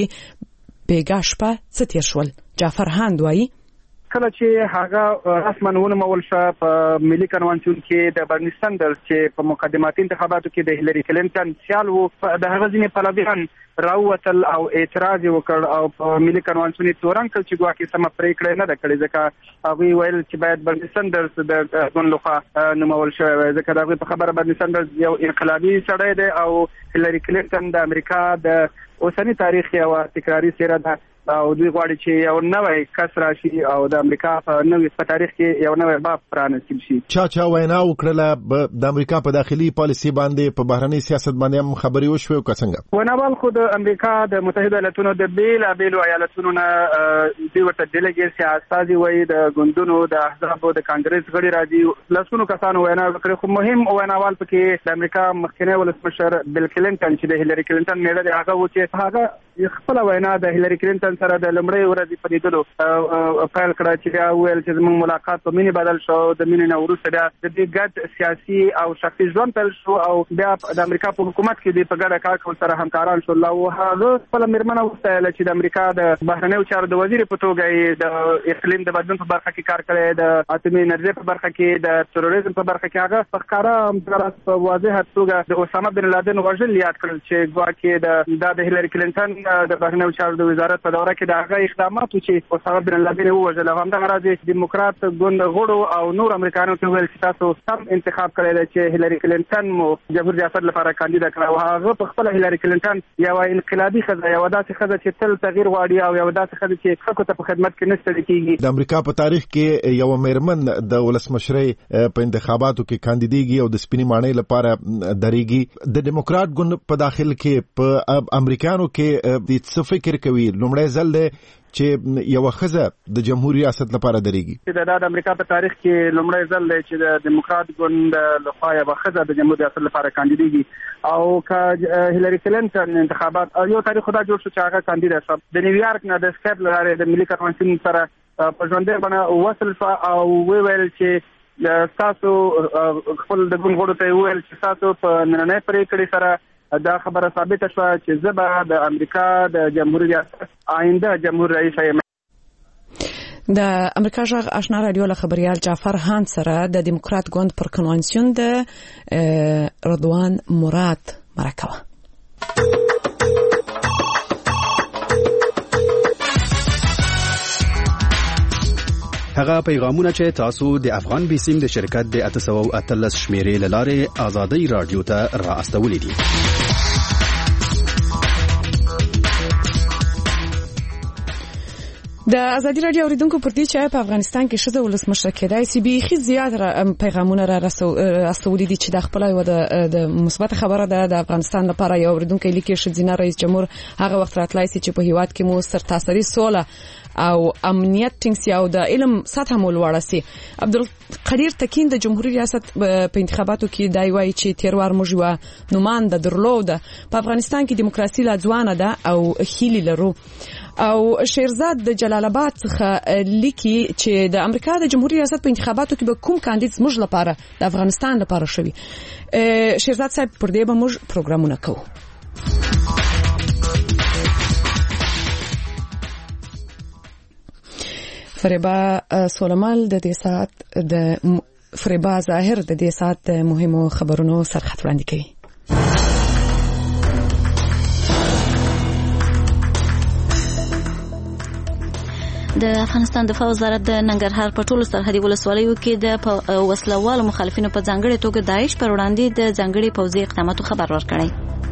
S1: بیګا شپه څه تیر شول. جعفر هاند وایي
S18: کله چې هغه رسماً ونومول شو په ملي کنوانسیون کې د برنی ساندرز چې په مقدماتي انتخاباتو کې د هیلری کلینټن سیال وو د هغه ځینې پلویان راووتل او اعتراض وکړ او په ملي کنوانسیون تورن کړ چې ګواکې سم پریکړه نه ده کړې ځکه هغه ویل چې باید برنی ساندرز د ګوند لخوا نومول شوی وي ځکه هغه په خبره برنی ساندرز یو انقلابي سړی دی او هیلری کلینټن د امریکا د اوسنی تاریخ یو تکراری څیره ده او دوی غواړي چې یو نوې کس راشي او د امریکا په نوې په تاریخ کې یو نوې باب پرانیستل شي.
S12: چا وینا وکړه د امریکا په داخلي پالیسي باندې په بهرني سیاست باندې هم خبري وشوي او څنګه
S18: وناوال خو د امریکا د متحده ایالاتونو د بیل ایالاتونو نه دوی ورته ډیلیګیټ استازي وایي د ګوندونو د احزاب د کانګرس غړي راځي لاسونو کسانو وینا وکړي. خو مهم ویناوال پکې د امریکا مخکنی ولسمشر بیل کلینټن چې د هیلری کلینټن نه دی هغه و چې هغه خپل وینا د هیلری کلینټن سره د لمړی ورځې په لیدلو پیل کړه چې دا ویل چې زموږ ملاقات په مینه بدل شو. د مینې نه وروسته بیا د دې ګډ سیاسي او شخصي ژوند پیل شو او بیا د امریکا په حکومت کې د په ګډه کار کول سره همکاران شو. او هغه خپل میرمنه وستایل چې د امریکا د بهرنیو چارو د وزیر په توګه د اقلیم د بدلون په برخه کې کار کړی، د اټومي انرژي په برخه کې، د تروریزم په برخه کې هغه په ښکارا په واضح توګه د اسامه بن لادن وژل یاد کړل چې ګواکې د هیلری کلینټن د بهرنیو چارو د وزارت په دوره کې د هغه اقدامات چې اسامه بن لادن وژل هم د غراض دیموکرات ګوند غړو او نور امریکایانو ته ویل چې تاسو سم انتخاب کړی دی چې هیلری کلینټن مو جمهور ریاست لپاره کاندید کړ او هغه په خپل هیلری کلینټن یو انقلابي ښځه یو داسې ښځه چې تل تغییر غواړي او یو داسې ښځه چې خلکو ته په خدمت کې نشته کیږي.
S12: د امریکا په تاریخ کې یو میرمن د ولسمشرۍ په انتخاباتو کې کاندیدېږي او د سپینې ماڼۍ لپاره درېږي. د دیموکرات ګوند په داخل کې په امریکایانو کې د څه فکر کوي لومړی ځل دی چې یو ښځه د جمهوریت ریاست لپاره درېږي؟
S18: د امریکا په تاریخ کې لومړی ځل دی چې د دیموکرات ګوند لخوا یو ښځه د جمهوریت ریاست لپاره کاندیدېږي او که هیلری کلینټن انتخابات یو تاریخ خدا جوړ شو چې هغه کاندید شو. د نیویارک نه د سکایپ لارې د ملي کنوانسیون سره په ژوندۍ بڼه وصل شو او ویل چې تاسو خپل د ګوند غړو ته ویل چې تاسو په نننۍ پریکړې سره دا خبره ثابته شوه چې زه به د امریکا د جمهوریت ریاست آینده جمهور رئیس یم.
S1: د امریکا ژغ آشنا رادیو له خبريال جعفر هاند سره د دیموکرات ګوند پر کنوانسیون د رضوان مراد مرکه.
S11: هغه پیغامونه چې تاسو د افغان بیسیم د شرکت د 813 شمیرې لاره آزادۍ رادیو ته را استولې دي.
S1: د ازادي رادیو اوریدونکو پر دې چې په افغانستان کې شته ولسمشر کېدای شي بیخي زیات پیغامونه را رسولي دي چې د خپل یو د مثبت خبره ده د افغانستان لپاره یو اوریدونکو لیکي شذینه رئیس جمهور هغه وخت راتلای شي چې په هیواد کې مو سرتاسري سوله او امنیت ټینګ او د علم سطح مو لوړه سي. عبدالقدیر تکین د جمهوریت ریاست په انتخاباتو کې دای وایي چې تیروار موږ و نوماند درلوده په افغانستان کې دیموکراسي لا ځوانه ده او هیلي لرو. او شیرزاد د جلال آباد څخه لیکي چې د امریکا د جمهوریت ریاست په انتخاباتو کې به کوم کاندید موږ لپاره د افغانستان لپاره شوی. شیرزاد صاحب پر دې به موږ پروګرامونه کوو. فریبا سولمال د دې ساعت د فریبا ظاهر د دې ساعت د مهمو خبرونو سرخط وړاندې کوي.
S6: د افغانستان دفاع وزارت د ننګرهار په ټولو سرحدي ولسوالیو کې د وسلوالو مخالفینو په ځانګړي توګه داعش پر وړاندې د ځانګړي پوځي اقداماتو خبر ورکړی.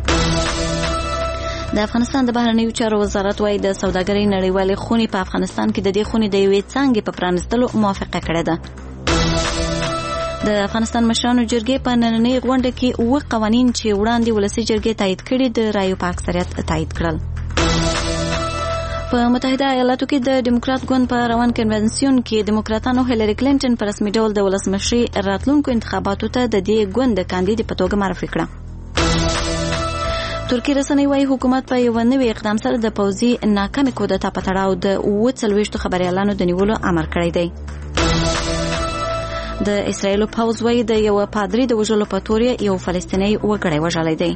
S6: د افغانستان د بهرنیو چارو وزارت وايي د سوداګرۍ نړیوالې خونې په افغانستان کې د دې خونې د یوې څانګې په پرانستلو موافقه کړې ده. د افغانستان مشرانو جرګې په نننۍ غونډه کې 9 قوانین چې وړاندې ولسي جرګې تایید کړي د رایو په اکثریت تایید کړل. په متحده ایالاتو کې د ډیموکرات ګوند په روان کنونسیون کې دیموکراتانو هیلری کلینټن په رسمي ډول د ولسمشري راتلونکو انتخاباتو ته د دې ګوند د کاندید په توګه معرفي کړه. ترکی رسنۍ وايي حکومت په یو نوې اقدام سره د پوځي ناکامې کودتا په تړاو د 40 خبريالانو د نیولو امر کړی دی. د اسرایل پوځ وايي د یو پادری د وژلو په تور یو فلسطینی وګړی وژلی دی.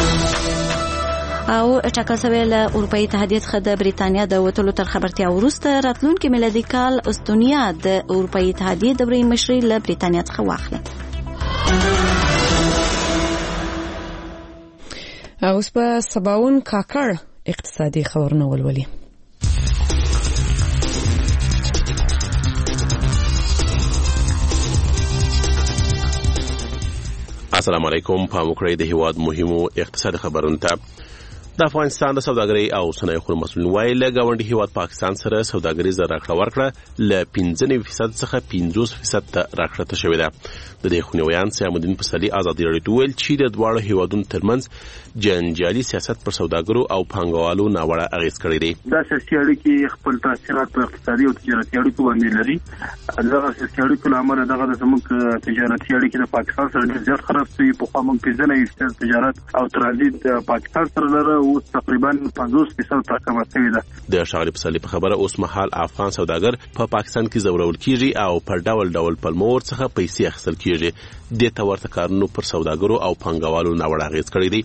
S6: او ټاکل شوی له اروپאי اتحادیې څخه د بریتانیا د وټولو تر خبرتیا وروسته راتلونکي میلادي کال استونیا د اروپאי اتحادیې دورې مشري له بریتانیا څخه واخلي.
S1: اوس په سباون کاکړ اقتصادي خبرونه ولولي.
S19: السلام علیکم. په موکړې د هیواد مهمو اقتصادي خبرونو ته د افغانستان د سوداګرۍ او صنایع خور مسؤلین وايي له ګاونډي هیواد پاکستان سره سوداګریزه راکړه ورکړه له 15% څخه 50% ته راکړه شوې ده. د دې خونیویان سیامالدین پسلی ازادي راډیو ویل چې د دواړو هیوادونو ترمنځ جنجالي سیاست پر سوداګرو او پانګوالو ناوړه اغیز کړی دی.
S20: دا سیاسي اړیکې خپل تاثیرات په اقتصادي او تجارتي اړیکو باندې لري. دا سیاسي اړیکو لامل دغه د زموږ تجارتي اړیکې د پاکستان سره ډېر زیات خراب شوي. په خوا موږ 15% تجارت او ترانزیت پاکستان سره لرو، اوس تقریبا 50% راکمه شوې ده.
S19: د ښاغلي پسلی په خبره اوس مهال افغان سوداګر په پاکستان کې زورول کیږي او پر ډول ډول پلمور څخه پیسې اخیستل کیږي. د تورته کارونو پر سوداګرو او پانګوالو ناوړه اغیز کړی دی.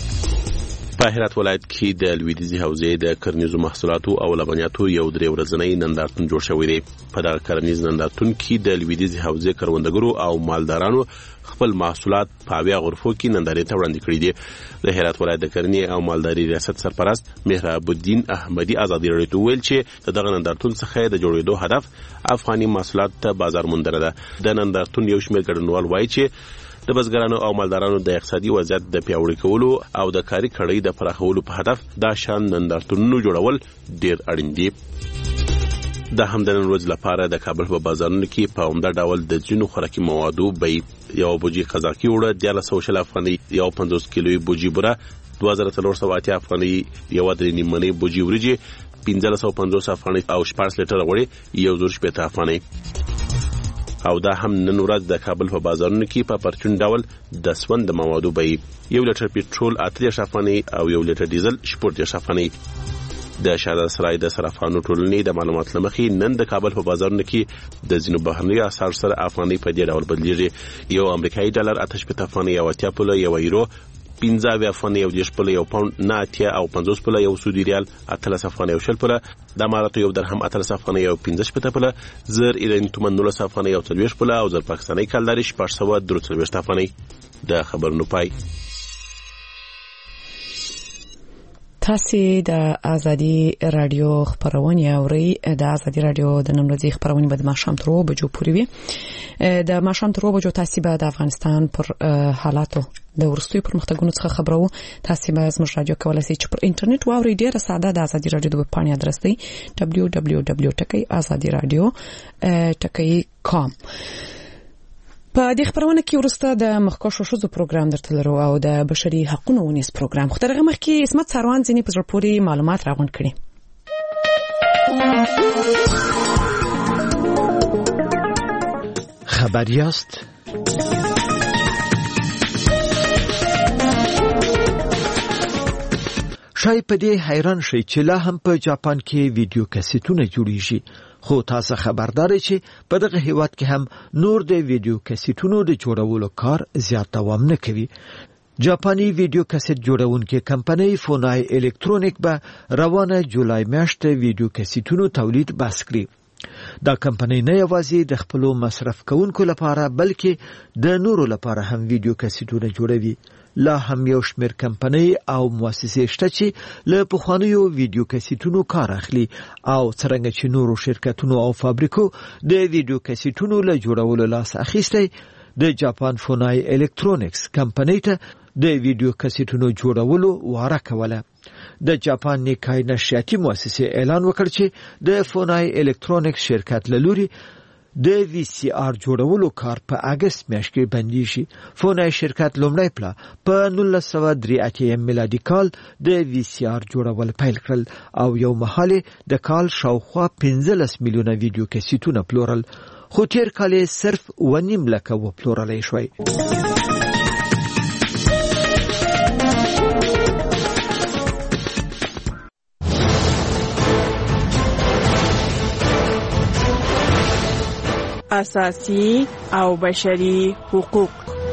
S19: په هرات ولایت کې د لویدیځي حوزې د کرنیزو محصولاتو او لبنیاتو یو درې ورځنی نندارتون جوړ شوی دی. په دغه کرنیز نندارتون کې د لویدیځي حوزې کروندګرو او مالدارانو خپل محصولات په اویا غرفو کې نندارې ته وړاندې کړي دي. د هرات ولایت د کرنې او مالداري ریاست سرپرست مهراب الدین احمدي ازادي راډیو ویل چې دغه نندارتون څخه د جوړېدو هدف افغاني محصولات ته بازار موندنه ده. د نندارتون یو شمېر ګډونوال وایي چې د بزګرانو او مالدارانو د اقتصادي وضعیت د پیاوړي کولو او د کاري کړۍ د پراخولو په هدف دا شان نندارتونونو جوړول ډېر اړین دي. د همدن ورځ لپاره د کابل په بازارونو کې په عمده ډول د ځینو خوراکي موادو بیې یو بوجي قزاقي وړه 1300 افغاني، یو 50 کیلوي بوجي بوره 2480 افغاني، یو 3.5 بوجي وریجې 1550 افغاني او 14 لیټر غوړي 1080 افغاني. او دا هم نن ورځ د کابل په بازارونو کې په پرچون ډول د سوند موادو بیې یو لیټر پېټرول 8 افغاني او یو لیټر ډیزل 14 افغاني. د شاده سرای د صرافانو ټولنې د معلومات لمخې نن د کابل په بازارونو کې د ځینو بهرنیو اسعار سره افغاني په دې ډول بدلیږي. یو امریکایي ډالر 8 افغاني، یو 80 پوله، یو یورو 15 افغاني، یو 10 پوله، یو پاوند 9 او 50 پوله، یو سعودي ریال 13 افغاني او 20 پوله، د اماراتو یو درهم 13 افغاني او 15 پوله، زر ایرانی تومن 19 افغاني او 40 پوله او زر پاکستاني کلداري 843 افغاني. د خبرونو پای.
S1: تاسو د ازادي رادیو خبرونه اوري. د ازادي رادیو د نن ورځې خبرونه به د ماښام تر 2 بجو پورې وي. د ماښام تر 2 بجو تاسو به د افغانستان پر حالاتو د ورستوي پرمختګونو څخه خبرو. تاسو به زموږ رادیو کولای شئ چې پر انټرنیټ واوري. ډیره ساده د ازادي رادیو د ویب پاڼې ادرس دی www.azadiradio.com. په دې خبرونه کې ورسته د مخکښو شوزو پروګرام درته لرو او د بشري حقوقو ونیس پروګرام. خو ترغه مخکې اسمت ساروان ځینې په زړه پورې معلومات راغونډ کړي.
S21: خبریاست؟ شاید په دې حیران شئ چې لا هم په جاپان کې ویډیو کیسټونه جوړیږي. خو تاسو خبردار یې چې په دغه هیواد کې هم نور د ویډیو کیسټونو د جوړولو کار زیات دوام نه کوي. جاپاني ویډیو کیسټ جوړونکې کمپنۍ فونای الکترونیک به روانه جولای میاشت ویډیو کیسټونو تولید بس کړي. دا کمپنۍ نه یوازې د خپل مصرف کوونکو لپاره بلکې د نورو لپاره هم ویډیو کیسټونه جوړوي. لا هم یو شمېر کمپنۍ او مؤسسې شته چې له پخوانیو ویډیو کیسټونو کار اخلي او څرنګه چې نورو شرکتونو او فابریکو د ویډیو کیسټونو له جوړولو لاس اخیستی، د جاپان فونای الکترونیکس کمپنۍ ته د ویډیو کیسټونو جوړولو واره کوله. د جاپان نیکای نشریاتي مؤسسې اعلان وکړ چې د فونای الکترونیکس شرکت له لوري د وی سی آر جوړولو کار په اگست میاشت کې بندي شي. فونای شرکت لومړی پلا په 1983 میلادي کال د وی سی آر جوړول پیل کړل او یو مهال د کال شاوخوا 15 میلیونه ویډیو کیسټونه پلورل، خو تیر کال صرف 1.5 لک و پلورلای شوی.
S22: اساسی او بشري حقوق.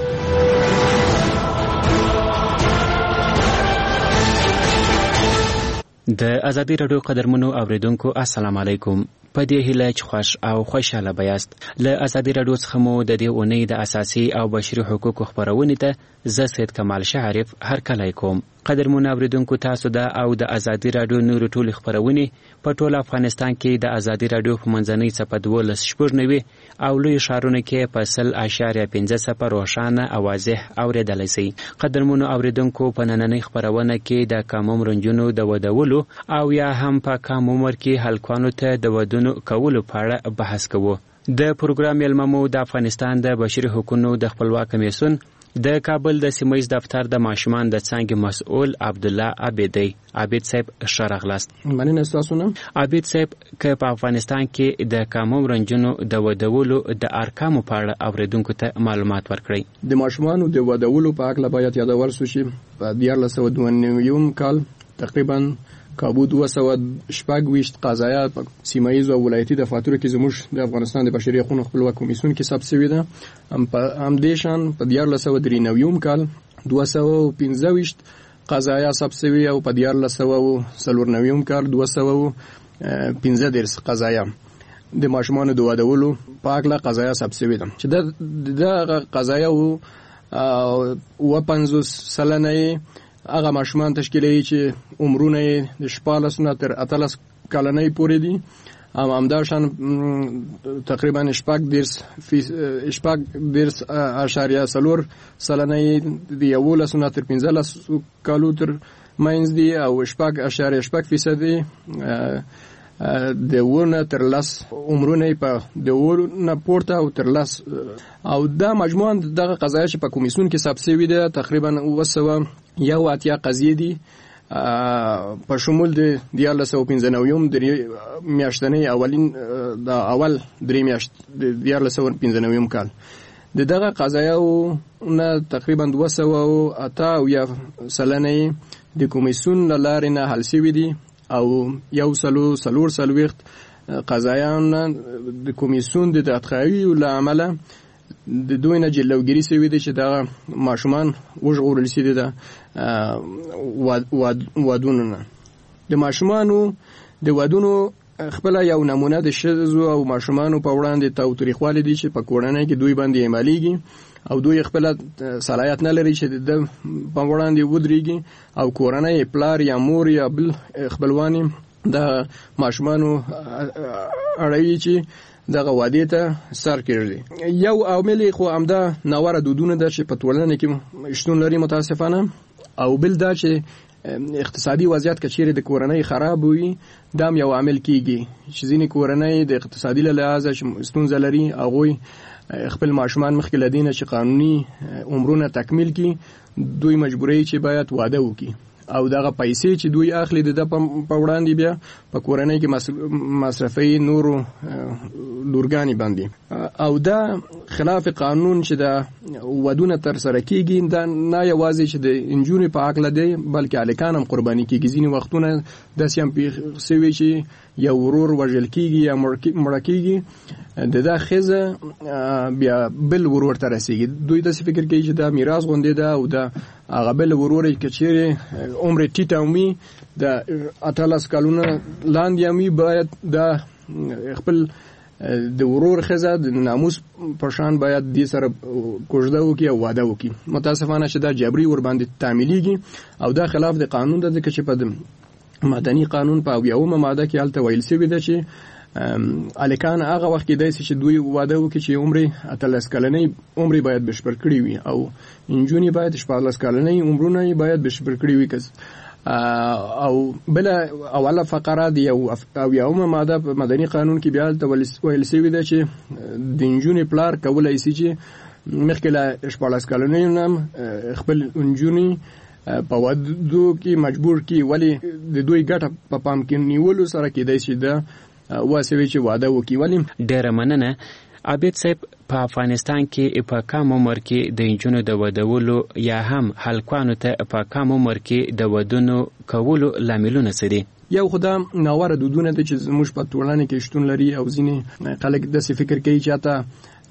S2: د ازادي رادیو قدرمنو اوریدونکو السلام علیکم. په دې هیله چې خوش او خوشاله بیاست. له ازادي رادیو څخه مو د دې اونۍ د اساسي او بشري حقوقو خبرونه ته زه سید کمال شعرف هر کله کوم. قدرمنو اوریدونکو تاسو دا او د ازادي رادیو نور ټول خبرونه په ټول افغانستان کې د ازادي رادیو په منځنۍ صفحه 12 او لوی شهرونو کې په 0.5 روښانه او واضح اوریدلای شئ. قدرمنو اوریدونکو په نننۍ خبرونه کې د کم عمر نجونو د ودولو او یا هم په کم عمر کې هلکانو ته د ودونو کولو په اړه بحث کوو. د پروګرام یلممو د افغانستان د بشري حقوقو د خپلواک کمیسیون د کابل د سیمایي دفتر د ماشومان د څنګه مسؤل عبد الله عبیدی. عبید صاحب شرغلاست.
S4: مننه تاسو نه.
S2: عبید صاحب که په افغانستان کې د کم عمر نجونو د ودولو د ارقامو په اړه اوریدونکو ته معلومات ورکړئ.
S4: د ماشومان د ودولو په اړه باید یادول شي په 1992 کال تقریبا کابو 228 قضایا په سیمایي او ولایتي دفاترو کې زموږ د افغانستان د بشري حقوقو خپلواک کمیسیون کې ثبت شوی ده. هم دیشان په 1993 کال 215 قضایا ثبت شوی او په 1994 کال 215 قضایا د ماشومان د ودولو په اړه قضایا ثبت شوی ده چې د قضایا او 50 سلنه هغه ماشومان تشکیلوي چې عمرونه د 14 نه تر 18 کلنۍ پورې دي. همداشان تقریبا 14.4 سلنۍ د 11 نه تر 15 کالو تر ماینز دي او 14.8% د ورنه تر لاس عمرونه په د ورنه پورته او تر لاس او دا مجموعه دغه قضایا چې په کمیسیون کې ثبت شوی ده تقریبا 280 قضیې دي په شمول د 1995 د میاشتنۍ اولین د اول درې میاشت د 1995 کال دغه قضایاو نه تقریبا 208 سلنه د کمیسیون لاره نه حل شوی دي او یو سلوخت قضایان د کمیسیون د تدخیری له عمله د دوی نه جلوګیری شوی دي چې دا ماشومان وژغورل شي د ودونو د ماشومانو د ودونو خپل یو نمونه د شذو او ماشومان په وړاندې تاوتریخوالی دي چې په کورنۍ کې دوی باندې عملیږي او دوی خپل صلاحیت نه لري چې د په وړاندې ودرېږي او کورنۍ پلار یا مور یا بل خپلوانی د ماشومانو اړوي چې دغه وادي ته سر کړي. یو عامل خو همدا ناوړه دودونه ده چې په ټولنه کې شتون لري متاسفانه، او بل دا چې اقتصادي وضعیت کچېره د کورنۍ خراب وي دا یو عامل کیږي چې ځینې کورنۍ د اقتصادي لحاظه ستونزه لري، هغوی خپل ماشومان مخکې لدینه چې قانوني عمرونه تکمیل کړي دوی مجبوري چې باید واده وکړي او دغه پیسې چې دوی اخلي د په وړاندې بیا په کورنۍ کې مصرفي نورو لورګانی باندې او دا خلاف قانون چې دا ودونه تر سره کیږي دا نه یوازې چې د انجونې په عقل دی بلکې الکان هم قرباني کیږي. ځینې وختونه د سیم پیښوي چې یو ورور وژل کیږي یا مړ کیږي د خزه بیا بل ورور ته رسیږي. دوی د فکر کوي چې دا میراث غونډه ده او دا هغه بل ورور کې چیرې عمر ټیټه وي د 18 کلونو لاندې وي باید دا خپل د ورور خزه د ناموس پرشان باید دې سره کوژده وکي او واده وکي. متاسفانه چې دا جبري ور باندې تعمیلیږي او دا خلاف د قانون ده چې په مدني قانون په 1 ماده کې الته ویل شوی ده چې الکان هغه وخت کې دایسي چې دوی واده وکړي چې عمر 18 کلنۍ عمر باید بشپړ کړی وي او انجونی باید 14 کلنۍ عمرونه باید بشپړ کړی وي او بل اوله فقره دی او یومه ماده په مدني قانون کې بیا ته ویل شوی ده چې د انجونی پلار کولای شي چې مخکې له 14 کلنۍ نام خپل انجونی په ودو کې مجبور کی ولی د دوی ګټه په پام کې نیولو سره کېدای شي د واسوي چې واده وکي. ولی
S2: ډېر مننه عابد صاحب. په افغانستان کې په کم عمر کې د انجونو د ودولو یا هم هلکانو ته په کم عمر کې د ودونو کولو لاملونه څه دي؟
S4: یو خدای ناوړه دودونه دي چې زموږ په ټولنه کې شتون لري او ځینې خلک د فکر کوي چې تا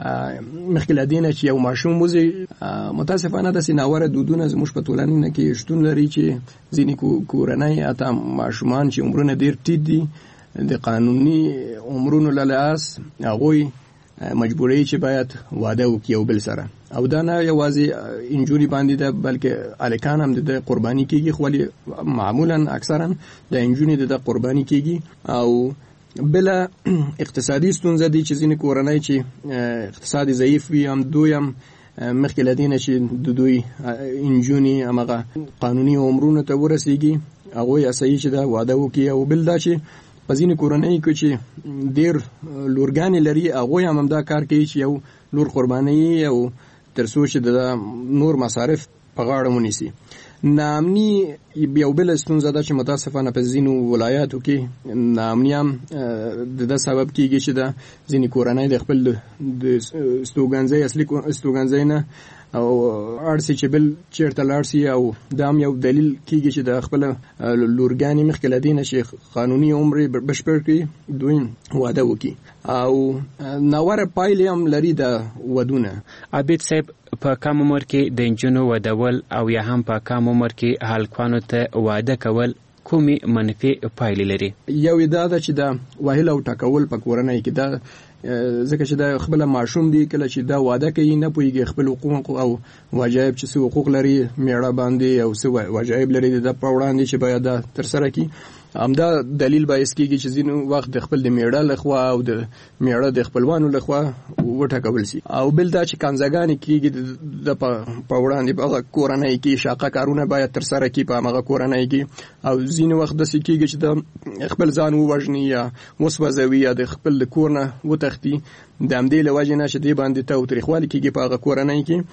S4: مخکې لدینه چې یو ماشوم وزي. متاسفانه د سیناوره دودونه زموږ په ټولنه کې شتون لري چې ځینې کورنۍ اته ماشومان چې عمرونه ډیر ټیټ دي د قانوني عمرونو للاس هغوی مجبوري چې باید واده وکړي او بل سره او دا نه یوازې انجوري باندې ده بلکې الکان هم د قرباني کیږي خو معمولا اکثرا د انجونی د قرباني کیږي او بل اقتصادي ستونزه دي چې ځینې کورنۍ چې اقتصادي ضعیف وي هم دوی هم مخکې لدینه چې د دوی انجونی هغه قانوني عمرونه ته ورسیږي هغه یې صحیح چې دا واده وکړي او بل دا چې په ځینې کورنۍ کې چې ډېر لورګانې لري هغوی هم دا کار کوي چې یو لور قرباني او تر څو چې د نور مصارف په غاړه ونیسي. ناامني یو بل ستونزه ده چې متاسفانه په ځینو ولایاتو کې ناامني هم د سبب کېږي چې د ځینې کورنۍ د خپل د استوګنځي اصلي استوګنځي نه او ارسي چې بل چیرته لارسي او دام یو دلیل کیږي چې د خپل لورګانی مخکې لدینه شي قانوني عمر بشپړ کړي دوی واده وکړي او ناوړه پایلې هم لري د ودونه.
S2: عابد صاحب په کم عمر کې د انجونو ودول او یا هم په کم عمر کې هلکانو ته واده کول کومي منفي پایلې لري؟
S4: یو دا ده چې د وهل او ټکول په کورنۍ کې دا ځکه چې دا خپل ماشوم دی کله چې دا واده کوي نه پوهیږي خپل حقوق او واجب چې څه حقوق لري میړه باندې او څه واجب لري د په وړاندې چې باید تر سره کی همدا دلیل باعث کیږي چې ځینو وخت د خپل د میړه لخوا او د میړه د خپلوانو لخوا وټاکول شي او بل دا چې کانزګانی کیږي د په وړاندې په کورنۍ کې شاقه کارونه باید تر سره کی په هغه کورنۍ کې او ځینو وخت د سکیږي چې د خپل ځان ووژني یا وسوځوي یا د خپل کورنه وتختی د امدې لوجه نه چې دی باندې ته تاریخوالي کېږي په هغه کورنۍ کې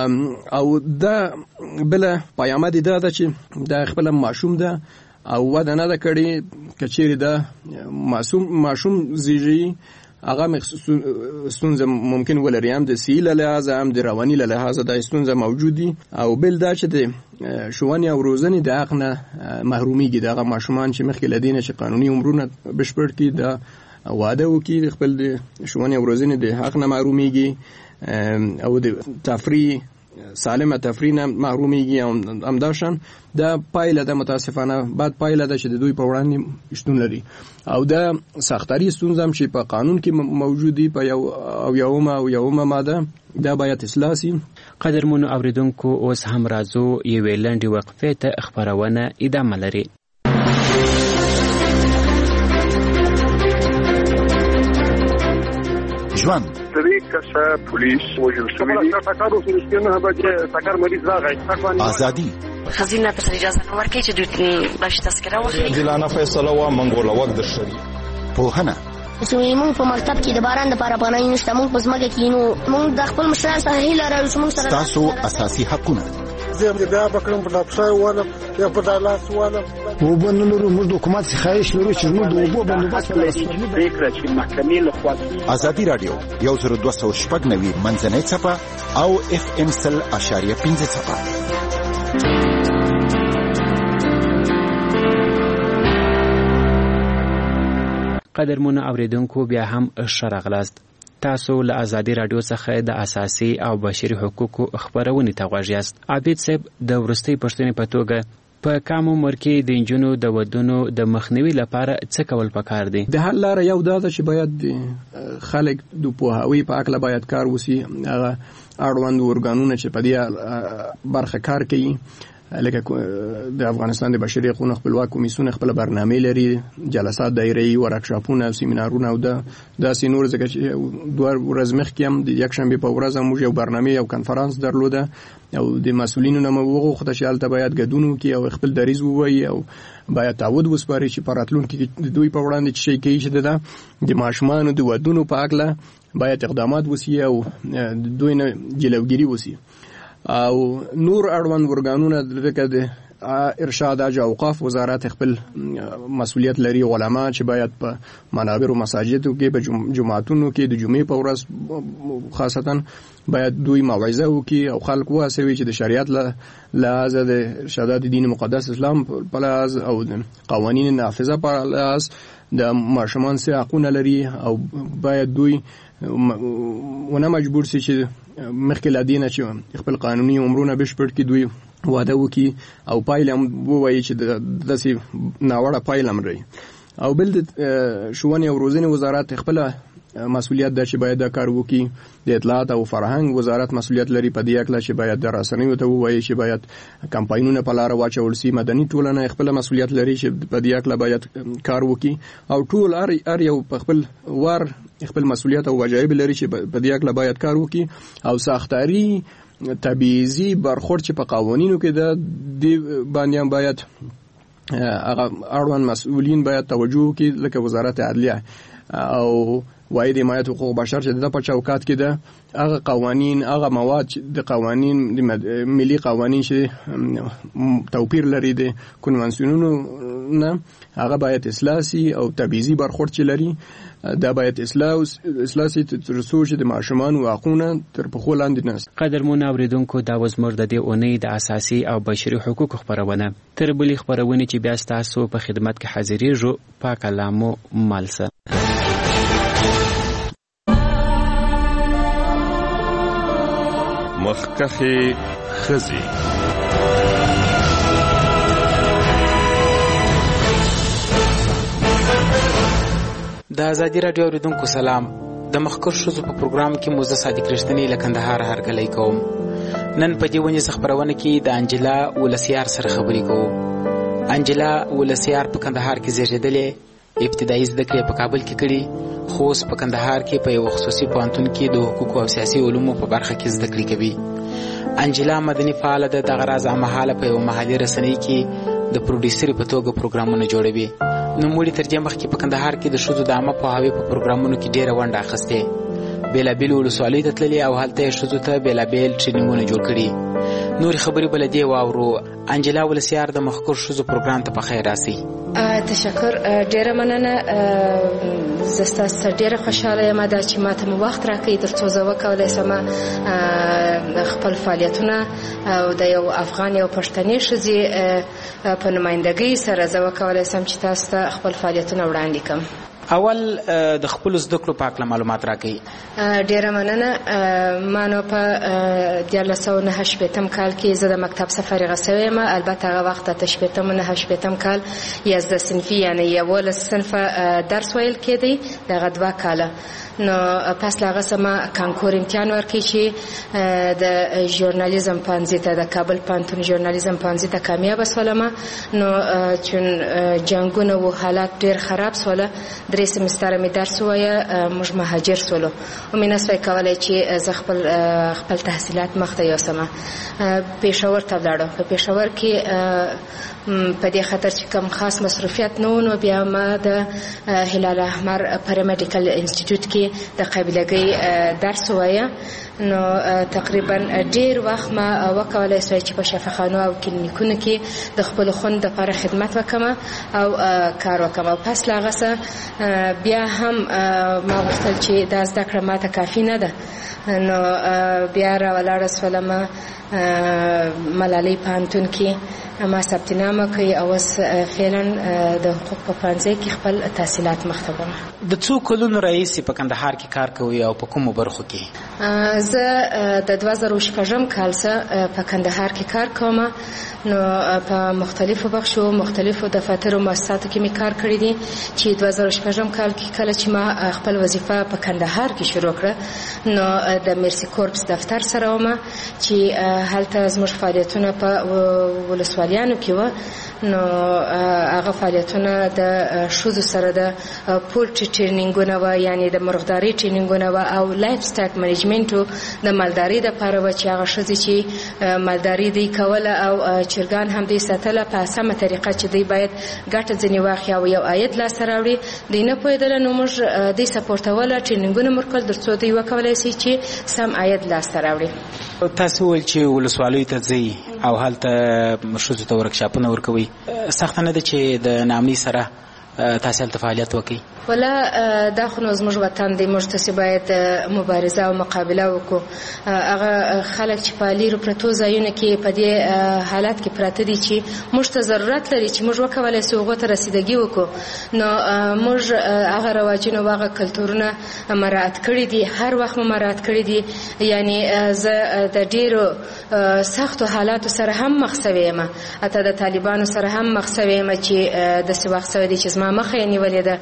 S4: او دا بل پیغام دی دا چې د خپل ماشوم ده او واده نه ده کړي کچېری ده ماشوم زیږي هغه ستونزه ممکن ولري هم د سیله لحاظ هم د رواني لحاظ د ستونزه موجودي او بل دا چې د شوونی او روزنی د حق نه محرومیږي دغه ماشومان چې مخکې لدینه چې قانوني عمرونه بشپړ کړي د واده وکړي خپل د شوونی او روزنی د حق نه محرومیږي او د تفریح سالمه تفریح نه محرومیږي او همداشان د پایله د متاسفانه بعد پایله د چې د دوی په وړاندې شتون لري او د سختاري ستونزم چې په قانون کې موجودي په یومه ماده دا باید اصلاح شي.
S2: قدرمنو اوریدونکو اوس هم راځو یوې لنډې وقفې ته خبرونه ادامه لري.
S14: ژوند
S20: پولیس وژل شوی
S14: ازادي
S3: خزینه پر اجازه ورکړي چې دوی باندې تذکره واخلي.
S14: دلانه فیصله وا منګوله وخت د شری پوهنه
S8: موږ په مکتب کې د باران لپاره پناه نشته، موږ په ځمکه کې نو موږ د خپل مشرانو سره هیله لرو چې موږ سره
S14: تاسو اساسي حقونه
S23: زه بیا بکرم په لاپسای واله یا په دالاس واله
S24: وبنلو موږ د حکومت څخه خواهش لرو چې موږ د اوبو بندوبست
S20: فکر چې محکمې له خوا
S14: ازادي رادیو 1290 منځنۍ صفه او FM 100.5 صفه.
S2: قدرمنو اوریدونکو بیا هم ښه راغلاست. تاسو له ازادي رادیو څخه د اساسي او بشري حقوقو خبرونه ته غواړئ. عابد صاحب د ورستۍ پښتنې په توګه په کم عمر کې د انجونو د ودونو د مخنیوي لپاره څه کول پکار دي؟
S4: د حل لاره یو دا ده چې باید خلک د پوهاوی په اړه باید کار وسی. هغه اړوند ورګانونه چې په دې برخه کار کوي لکه د افغانستان د بشري حقوقو خپلواک کمیسیون خپل برنامه لري، جلسات دایره‌ای، ورکشاپونه او سیمینارونه او د سینور ځکه چې دوه ورځې مخکې هم د یک شنبه په ورځ موږ یو برنامه او کنفرانس درلوده او د مسؤلینو نه وغوښته چې هلته باید ګډون وکړي او خپل دریځ ووایي او باید تعهد وسپاري چې په راتلونکي کې د دوی په وړاندې چې شي کوي چې د ماشومانو د ودونو په اړه باید اقدامات وسی او دوی نه جلوګیری وسی او نور اړوند ورګانونه د ارشاد اج اوقاف وزارت خپل مسؤلیت لري. علما چې باید په منابر او مساجدو کې په جمعاتونو کې د جمعې په ورځ خاصتا باید دوی موعظه وکړي او خلک واسوي چې د شریعت لحاظ د ارشادات دین مقدس اسلام په لحاظ او قوانین نافذه په لحاظ د ماشومان سره حقونه لري او باید دوی ونه مجبور شي چې مخکې لدینه چې خپل قانوني عمرونه بشپړ کړي، دوی واده وکړي او پایله هم ووایي چې داسې ناوړه پایله هم لري. او بل د ښوونې او روزنې وزارت خپل مسؤلیت ده چې باید دا کار وکړي. د اطلاعات او فرهنګ وزارت مسؤلیت لري په دې اړه چې باید د رسنیو ته ووایي چې باید کمپاینونه په لار واچول شي. مدني ټولنه خپل مسؤلیت لري چې په دې اړه باید کار وکړي او ټول هر یو په خپل وار خپل مسؤلیت او واجب لري چې په دې اړه باید کار وکړي او ساختاري تبعیضي برخورد چې په قوانینو کې د باندې باید هغه اړوند مسؤلین باید توجه وکړي لکه وزارت عدلیه او واحد حمایت حقوق بشر چې د په چوکاټ کې ده هغه قوانین هغه مواد د قوانین د ملي قوانین چې توپیر لري د کنوانسیونونو نه هغه باید اصلاح شي او تبعیضي برخورد چې لري دا باید اصلاح شي تر څو چې د ماشومان حقوقونه تر پخو لاندې نه.
S2: قدرمن اوریدونکو دا وزمر د دې اونۍ د اساسي او بشري حقوقو خبرونه تر بلې خبرونه چې بیا تاسو په خدمت کې حاضرېږو پاک کلامو مالسه.
S14: مخکخي خزي
S25: د ازادي رادیو اوریدونکو سلام. د مخکښ شوزو په پروګرام کې موزه صادق رښتینی له کندهار هرکلی کوم. نن په دې ونې خبرونه کې د انجلا ولسیار سره خبرې کوو. انجلا ولسیار په کندهار کې زیږېدلې، ابتدایي زده کړې په کابل کې کړې، خو اوس په کندهار کې په یو خصوصي پوهنتون کې د حقوقو او سیاسي علومو په برخه کې زده کړې کوي. انجلا مدني فعاله ده. دغه راز مهاله په یو محلي رسنۍ کې د پروډوسر په توګه پروګرامونه جوړوي. نوموړي تر دې مخکې په کندهار کې د ښځو د عامه پوهاوي په پروګرامونو کې ډېره ونډه اخیستې. بېلابېلو ولسوالیو ته تللې او هلته یې ښځو ته بېلابېل ټرینینګونه جوړ کړي. نورې خبرې به له دې واورو. انجلا ولسیار د مخکښ ښځو پروګرام ته په خیر راسئ.
S26: تشکر، ډېره مننه. زه ستاسو سره ډېره خوشحاله یم دا چې ماته مو وخت راکوئ تر څو زه وکولی شم خپل فعالیتونه او د یو افغان یو پښتنې ښځې په نمایندګۍ سره زه وکولی شم چې تاسو ته خپل فعالیتونه وړاندې کړم.
S25: اول د خپل زده کړو په اړه معلومات راکړئ.
S26: ډیره مننه. ما نو په 1908 کال کې زه د مکتب څخه فارغه شوې یم. البته هغه وخت ته 1908 کال یزده صنفي یعنی یوولس صنف درس ویل کېدی دغه 2 کاله. نو پس له هغه سم کانکور امتحان ورکړی چې د ژورنالیزم پانځي ته د کابل پانتون ژورنالیزم پانځي ته کامیاب شولم. نو چون جنگونه و حالات ډیر خراب سول 3 سمستر می درس وایه موږ مهاجر سولو او مې نسوي کولای چې زه خپل تحصیلات مخته یوسم. پېښور ته ولاړم. په پېښور کې په دې خاطر چې کوم خاص مصروفیت نه و بیا ما د هلال احمر پارامډیکل انسټیټیوټ کې د قابلګۍ درس وایه. نو تقریبا ډیر وخت ما وکولای شو چې په شفاخانو او کلینیکونو کې د خپل خوند لپاره خدمت وکم او کار وکم. پس لا غسه بیا هم ما غوښتل چې دا زده کړه ماته کافی نه ده. نو بیا را ولاړ سولم ملالۍ پانتون کې ما ثبت نامه کوي او فعلا د حقوق په پانځي کې خپل تحصیلات مخته وړم.
S25: د څو کلونو رئیس په کندهار کې کار کوي او په کومو برخو کې؟
S26: زه د 2016 کال څخه په کندهار کې کار کوم. نو په مختلفو بخشو مختلفو دفاترو مؤسساتو کې می کار کړی دي چې 2016 کال کې کله چې ما خپل وظیفه په کندهار کې شروع کړه نو د مرسی کورپس دفتر سره ومه چې هلته زموږ فعالیتونه په ولسوالیانو کې و. نو هغه فعالیتونه د شوزو سره د پولټری ټرینینګونه و یعنی د مرغداري ټرینینګونه و او لایف سټاک منیجمنټو د مالداري د لپاره و چې هغه شوزي چې مالداري دی کوله او چرګان هم دې ساتله په سمه طریقه چې دی باید ګټه ځنی واخلي او یو عاید لاس راوړي. دینه پوهېدل نو موږ دې سپورټوله ټرینینګونه مرکل درڅو دی وکولای شي چې سم عاید لاس راوړي.
S25: تاسو ول چې ولسوالیو ته ځي او هلته شوزو ته ورکشاپونه ورکوي سخت نه ده چې د نامني سره تاسو ته فعالیت وکړي؟
S26: ولا دا خو زموږ وطن دی. موږ ته باید مبارزه او مقابله وکړو. هغه خلک چې په لیرو پرتو ځایونو کې په دې حالات کې پراته دي چې موږ ته ضرورت لري چې موږ وکولای شو هغه ته رسیدګي وکړو. نو موږ هغه رواجونه او هغه کلتورونه مراعات کړی دي. هر وخت مراعات کړی دي. یعنی زه د ډیرو سختو حالاتو سره هم مخ شوم. اته د طالبانو سره هم مخ شوم چې د څه وخت سره دي چې ما مخه نیولې ده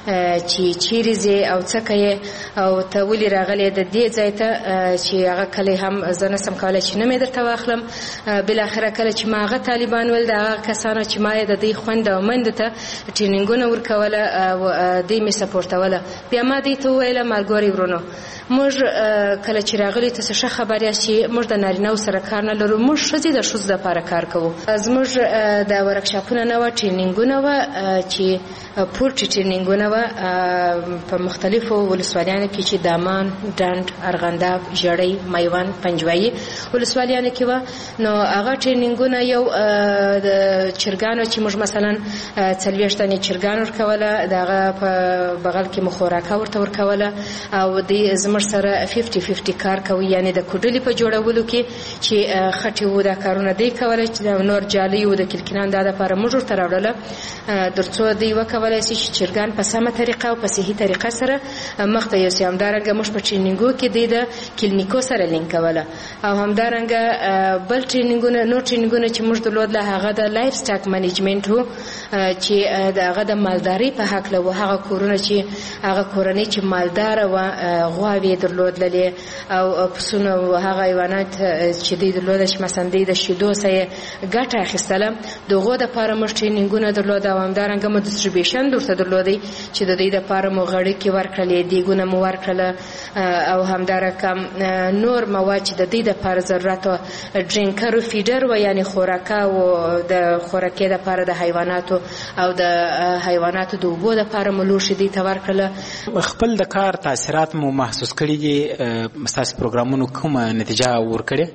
S26: چې چیرې زی او څه کوي او ته ولې راغلی د دې ځای ته چې هغه کله هم زه نسم کولای چې نه مې درته واخلم. بل اخره کله چې ما هغه طالبان ول د هغه کسانو چې ما د دې خوند او مند ته ټرینینګونه ورکوله او دې می سپورټوله. بیا ما دې ته ویله مالګوري ورونو موږ کله چې راغلی تاسو ښه خبر یاست چې موږ د نارینه سره کار نه لرو. موږ ښځې د ښځو لپاره کار کوو. زموږ د ورکشاپونه نه و ټرینینګونه و چې پورټری ټرینینګونه و په مختلفو ولسوالیانو کې چې دامان ډنډ ارغنداب ژړۍ میوند پنجوایي ولسوالیانو کې و. نو هغه ټرینینګونه یو د چرګانو چې موږ مثلا 40 تنې چرګان ورکوله دغه په بغل کې مخوراکه ورته ورکوله او د زموږ سره 50-50 کار کوي. یعنی د کوډلې په جوړولو کې چې خټې وو دا کارونه دی کولای چې نور جالي وو د کلکینان د لپاره موږ ورته راوړل درڅو دی وکولای شي چې چرګان په سمه طریقه او په صحیح طریقه سره مخته یو سم دارنګ موږ په ټرینینګو کې د کلینیکو سره لینک کوله او هم دارنګ بل ټرینینګونه نو ټرینینګونه چې موږ درلودله هغه د لایف سټاک منیجمنت وو چې هغه د مالداري په حق له هغه کورونه چې هغه کورنۍ چې مالدار و غواوی درلودلې او پسونه او هغه حیوانات چې د درلودل چې مثلا د شیدو سره ګټه اخیستله دغه د لپاره موږ ټرینینګونه درلود او هم دارنګ مو ډیسټریبیوشن درته درلودي چې د دې لپاره مو غړي کې ورکړلې دیګونه مو ورکړله او هم دارکم نور مواد چې د دې لپاره ضرورت ډرینکر فیډر و یعنی خوراکه او د خوراکې لپاره د حیواناتو او د حیواناتو د اوبو لپاره مو لوښي دي تورکړله.
S25: خپل د کار تاثیرات مو محسوس کړي دي؟ تاسو پروګرامونو کومه نتیجه ورکړي؟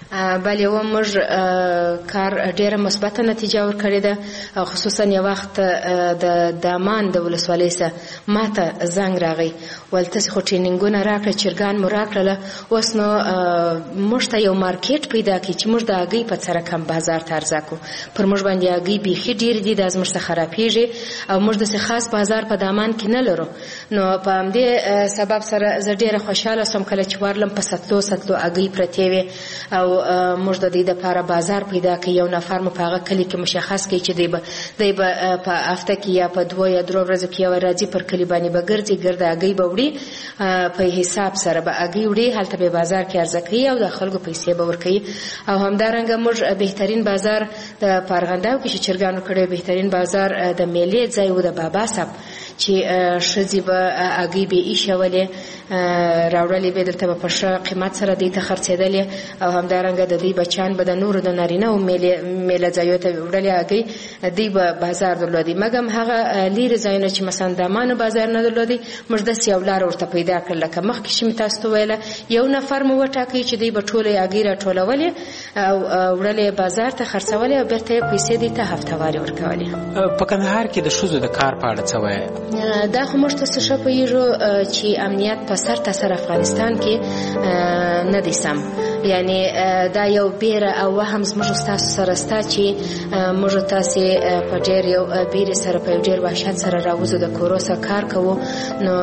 S26: بل یو موږ کار ډیره مثبته نتیجه ورکړې ده او خصوصا یو وخت د دامان د ولسوالۍ سره ماته زنګ راغی ولته خو ټرینینګونه راکړه چرګان مو راکړله اوس نو موږ ته یو مارکیټ پیدا کړي چې موږ د هګۍ په سره کم بازار ته عرضه کړو پر موږ باندې هګۍ بیخي ډېرې دي دا زموږ څخه خرابېږي او موږ داسې خاص بازار په دامان کې نه لرو نو په همدې سبب سره زه ډېره خوشحاله سوم کله چې ورلم په سطلو هګۍ پرتې وې او موږ د دې دپاره بازار پیدا کړي یو نفر مو په هغه کلي کې مشخص کړي چې دی به په هفته کې یا په 2 یا 3 ورځو کې یوه راځي پر کلي باندې به ګرځي ګرد هګۍ به وړي په حساب سره به هګۍ وړي هلته به بازار کې عرضه کوي او د خلکو پیسې به ورکوي او همدارنګه موږ بهترین بازار د پارغنداو کې چې چرګانو کړی بهترین بازار د میلې ځای و د بابا صاحب چې ښځې به هګۍ به ایښولې راوړلې به دلته به په ښه قیمت سره دوی ته خرڅېدلې او همدارنګه د دوی بچیان به د نورو د نارینهو میله ځایو ته وړلې هګۍ دوی به بازار درلودی مګم هغه لیرې ځایونه چې مثلا دامانو بازار نه درلودی موږ داسې یو لاره ورته پیدا کړل لکه مخکې چې مې تاسو ته ویله یو نفر مو وټاکئ چې دوی به ټولې هګۍ راټولولې او وړلې بازار ته خرڅولې او بېرته یې پیسې دوی ته هفتهوارې ورکولې.
S25: په کندهار کې د ښځو د کار په اړه څه وایي؟
S26: دا خو موږ تاسو ښه پوهېږو چې امنیت په سر تسر افغانستان کې نه دی سم یعنی دا یو بیره او وهم زموږ ستاسو سره ستا چې موږ تاسې په ډېر یو بیرې سره په یو ډېر وحشت سره راوځو د کورو سره کار کوو نو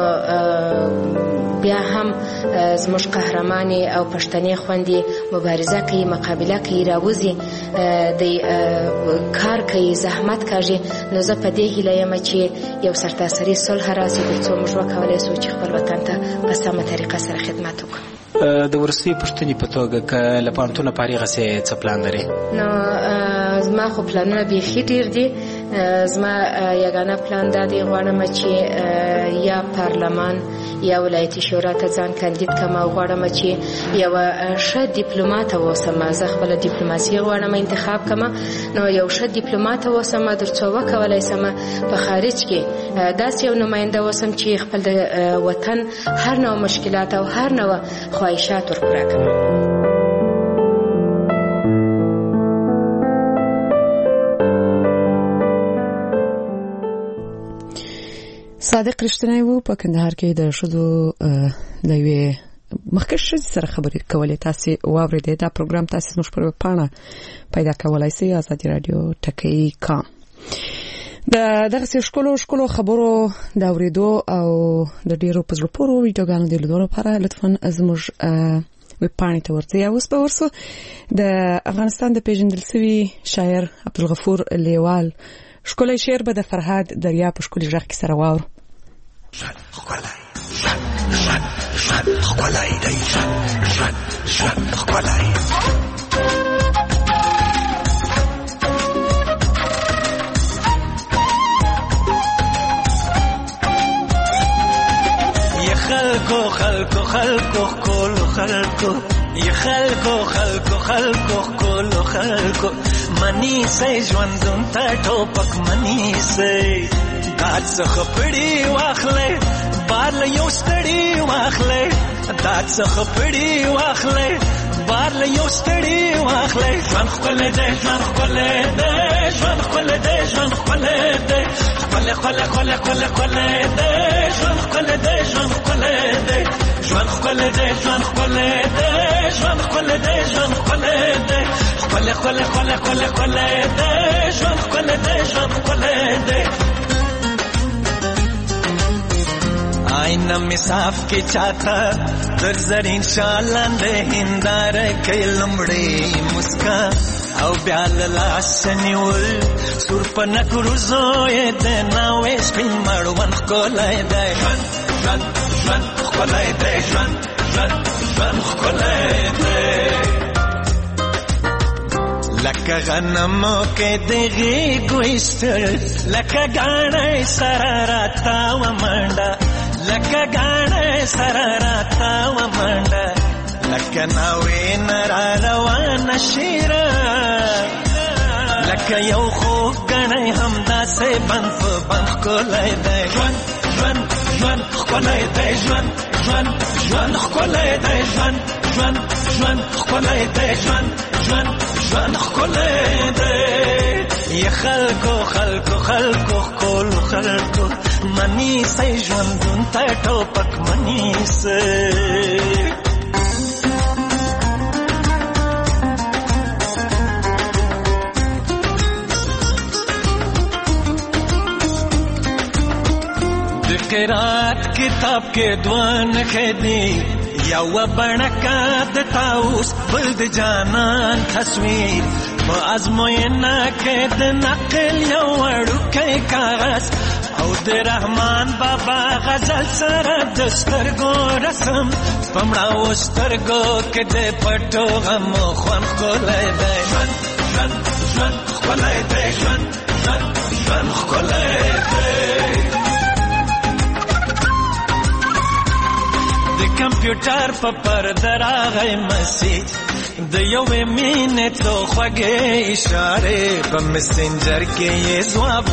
S26: بیا هم زموږ قهرمانې او پښتنې خویندې مبارزه کوي مقابله کوي راوځي د کار کوي زحمت کاږي نو زه په دې هیله یم چې یو سرتاسري صلح راسي تر څو موږ وکولی سو چې خپل وطن ته په سمه طریقه سره خدمت وکړو.
S25: د وروستۍ پوښتنې په توګه که له پوهنتونه فارغه سې څه پلان لرې؟
S26: نو زما خو پلانونه بیخي ډېر دي زما یګانه پلان دا دی غواړم چې یا پارلمان یا ولایتي شورا ته ځان کاندید کړم او غواړم چې یوه ښه ډیپلوماته واوسم زه خپله ډیپلوماسي غواړم انتخاب کړم نو یو ښه ډیپلوماته واوسم تر څو وکولی سم په خارج کې داسې یو نماینده واوسم چې خپل د وطن هر نوع مشکلات او هر نوع خواهشات ورپوره کړم.
S1: صادق رښتینی وو په کندهار کې د ښځو د یوې مخکښ ښځې سره خبرې کولې تاسې واورېدې دا پروګرام تاسې زموږ پر ویبپاڼه پیدا کولی سئ ازادي راډیو ټکی کام د دغسې ښکلو خبرو د اورېدو او د ډېرو په زړه پورو ویډیوګانو د لیدو لپاره لطفا زموږ ویبپاڼې ته ورځئ او اوس به ورسو د افغانستان د پیژندل سوي شاعر عبدالغفور لیوال ښکلی شعر به د فرهاد دریا په ښکلي غږ کې سره واورو. ژوند ښکلی دی ژوند ښکلی
S5: خلکو کولو خلکو یا خلکو کولو خلکو منی سي ژوندون ته ټوپک منی سي داد څخه پړی واخلې بار له یو ستړي واخلې داد څخه پړی واخلې بار له یو ستړي واخلې ژوند خپل دې ژوند خپل دې ژوند خپل دې ژوند خپل دې خپل دې ژوند خپل دې ژوند خپل دې ژوند خپل دې ژوند خپل دې ژوند خپل دې ژوند خپل دې خپل دې ژوند خپل دې ژوند خپل دې آئینہ میں صاف کے چاہتا در زرین شالان دے ہندار کئی لمڑے مسکا او بیال لاسنیول سور پنک روزوئے دے ناوے سپین مروان خکولائے دے ژوند خکولائے دے ژوند خکولائے دے لکه غنمو کې دغه ګويستر لکه غاڼه سراراتا و منډه لکه غاڼه سراراتا و منډه لکه ناوې نرا روان شیرا لکه یو خو غنې همدا سه بند په بند کولای دی ژوند ژوند ښکلی دی ژوند ښکلی دی ژوند ښکلی دی ژوند ښکلی دی ی خلکو ښکلو خلکو منیسئ ژوندون ته ټوپک منیسئ قرات کتاب کې دوان خدي یو بڼکا د تاوس بل د جانان تصویر په ازموینه کې د نقل یو وړوکی کاغذ او د رحمان بابا غزل سره د سترګو رسم پمړاو سترګو کې د پټو غم خوند ښکلی دی ژوند ښکلی دی ژوند ښکلی دی کمپیوټر په پرده راغی مسیج د یوې مینې څو خوږې اشارې په مسنجر کې یې ځواب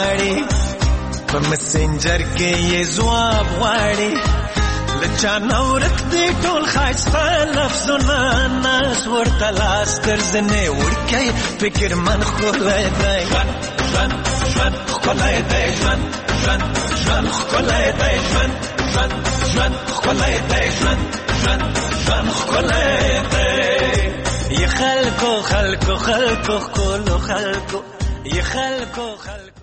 S5: غواړي له چا نه ورک دی ټول ښایسته لفظونه ناز ورته لاس تر زنې وړکی فکر من ښکلی دی ژوند ښکلی دی ژوند ښکلی دی ژوند ښکلی دی ژوند ښکلی دی ی خلکو ښکلو خلکو ی خلکو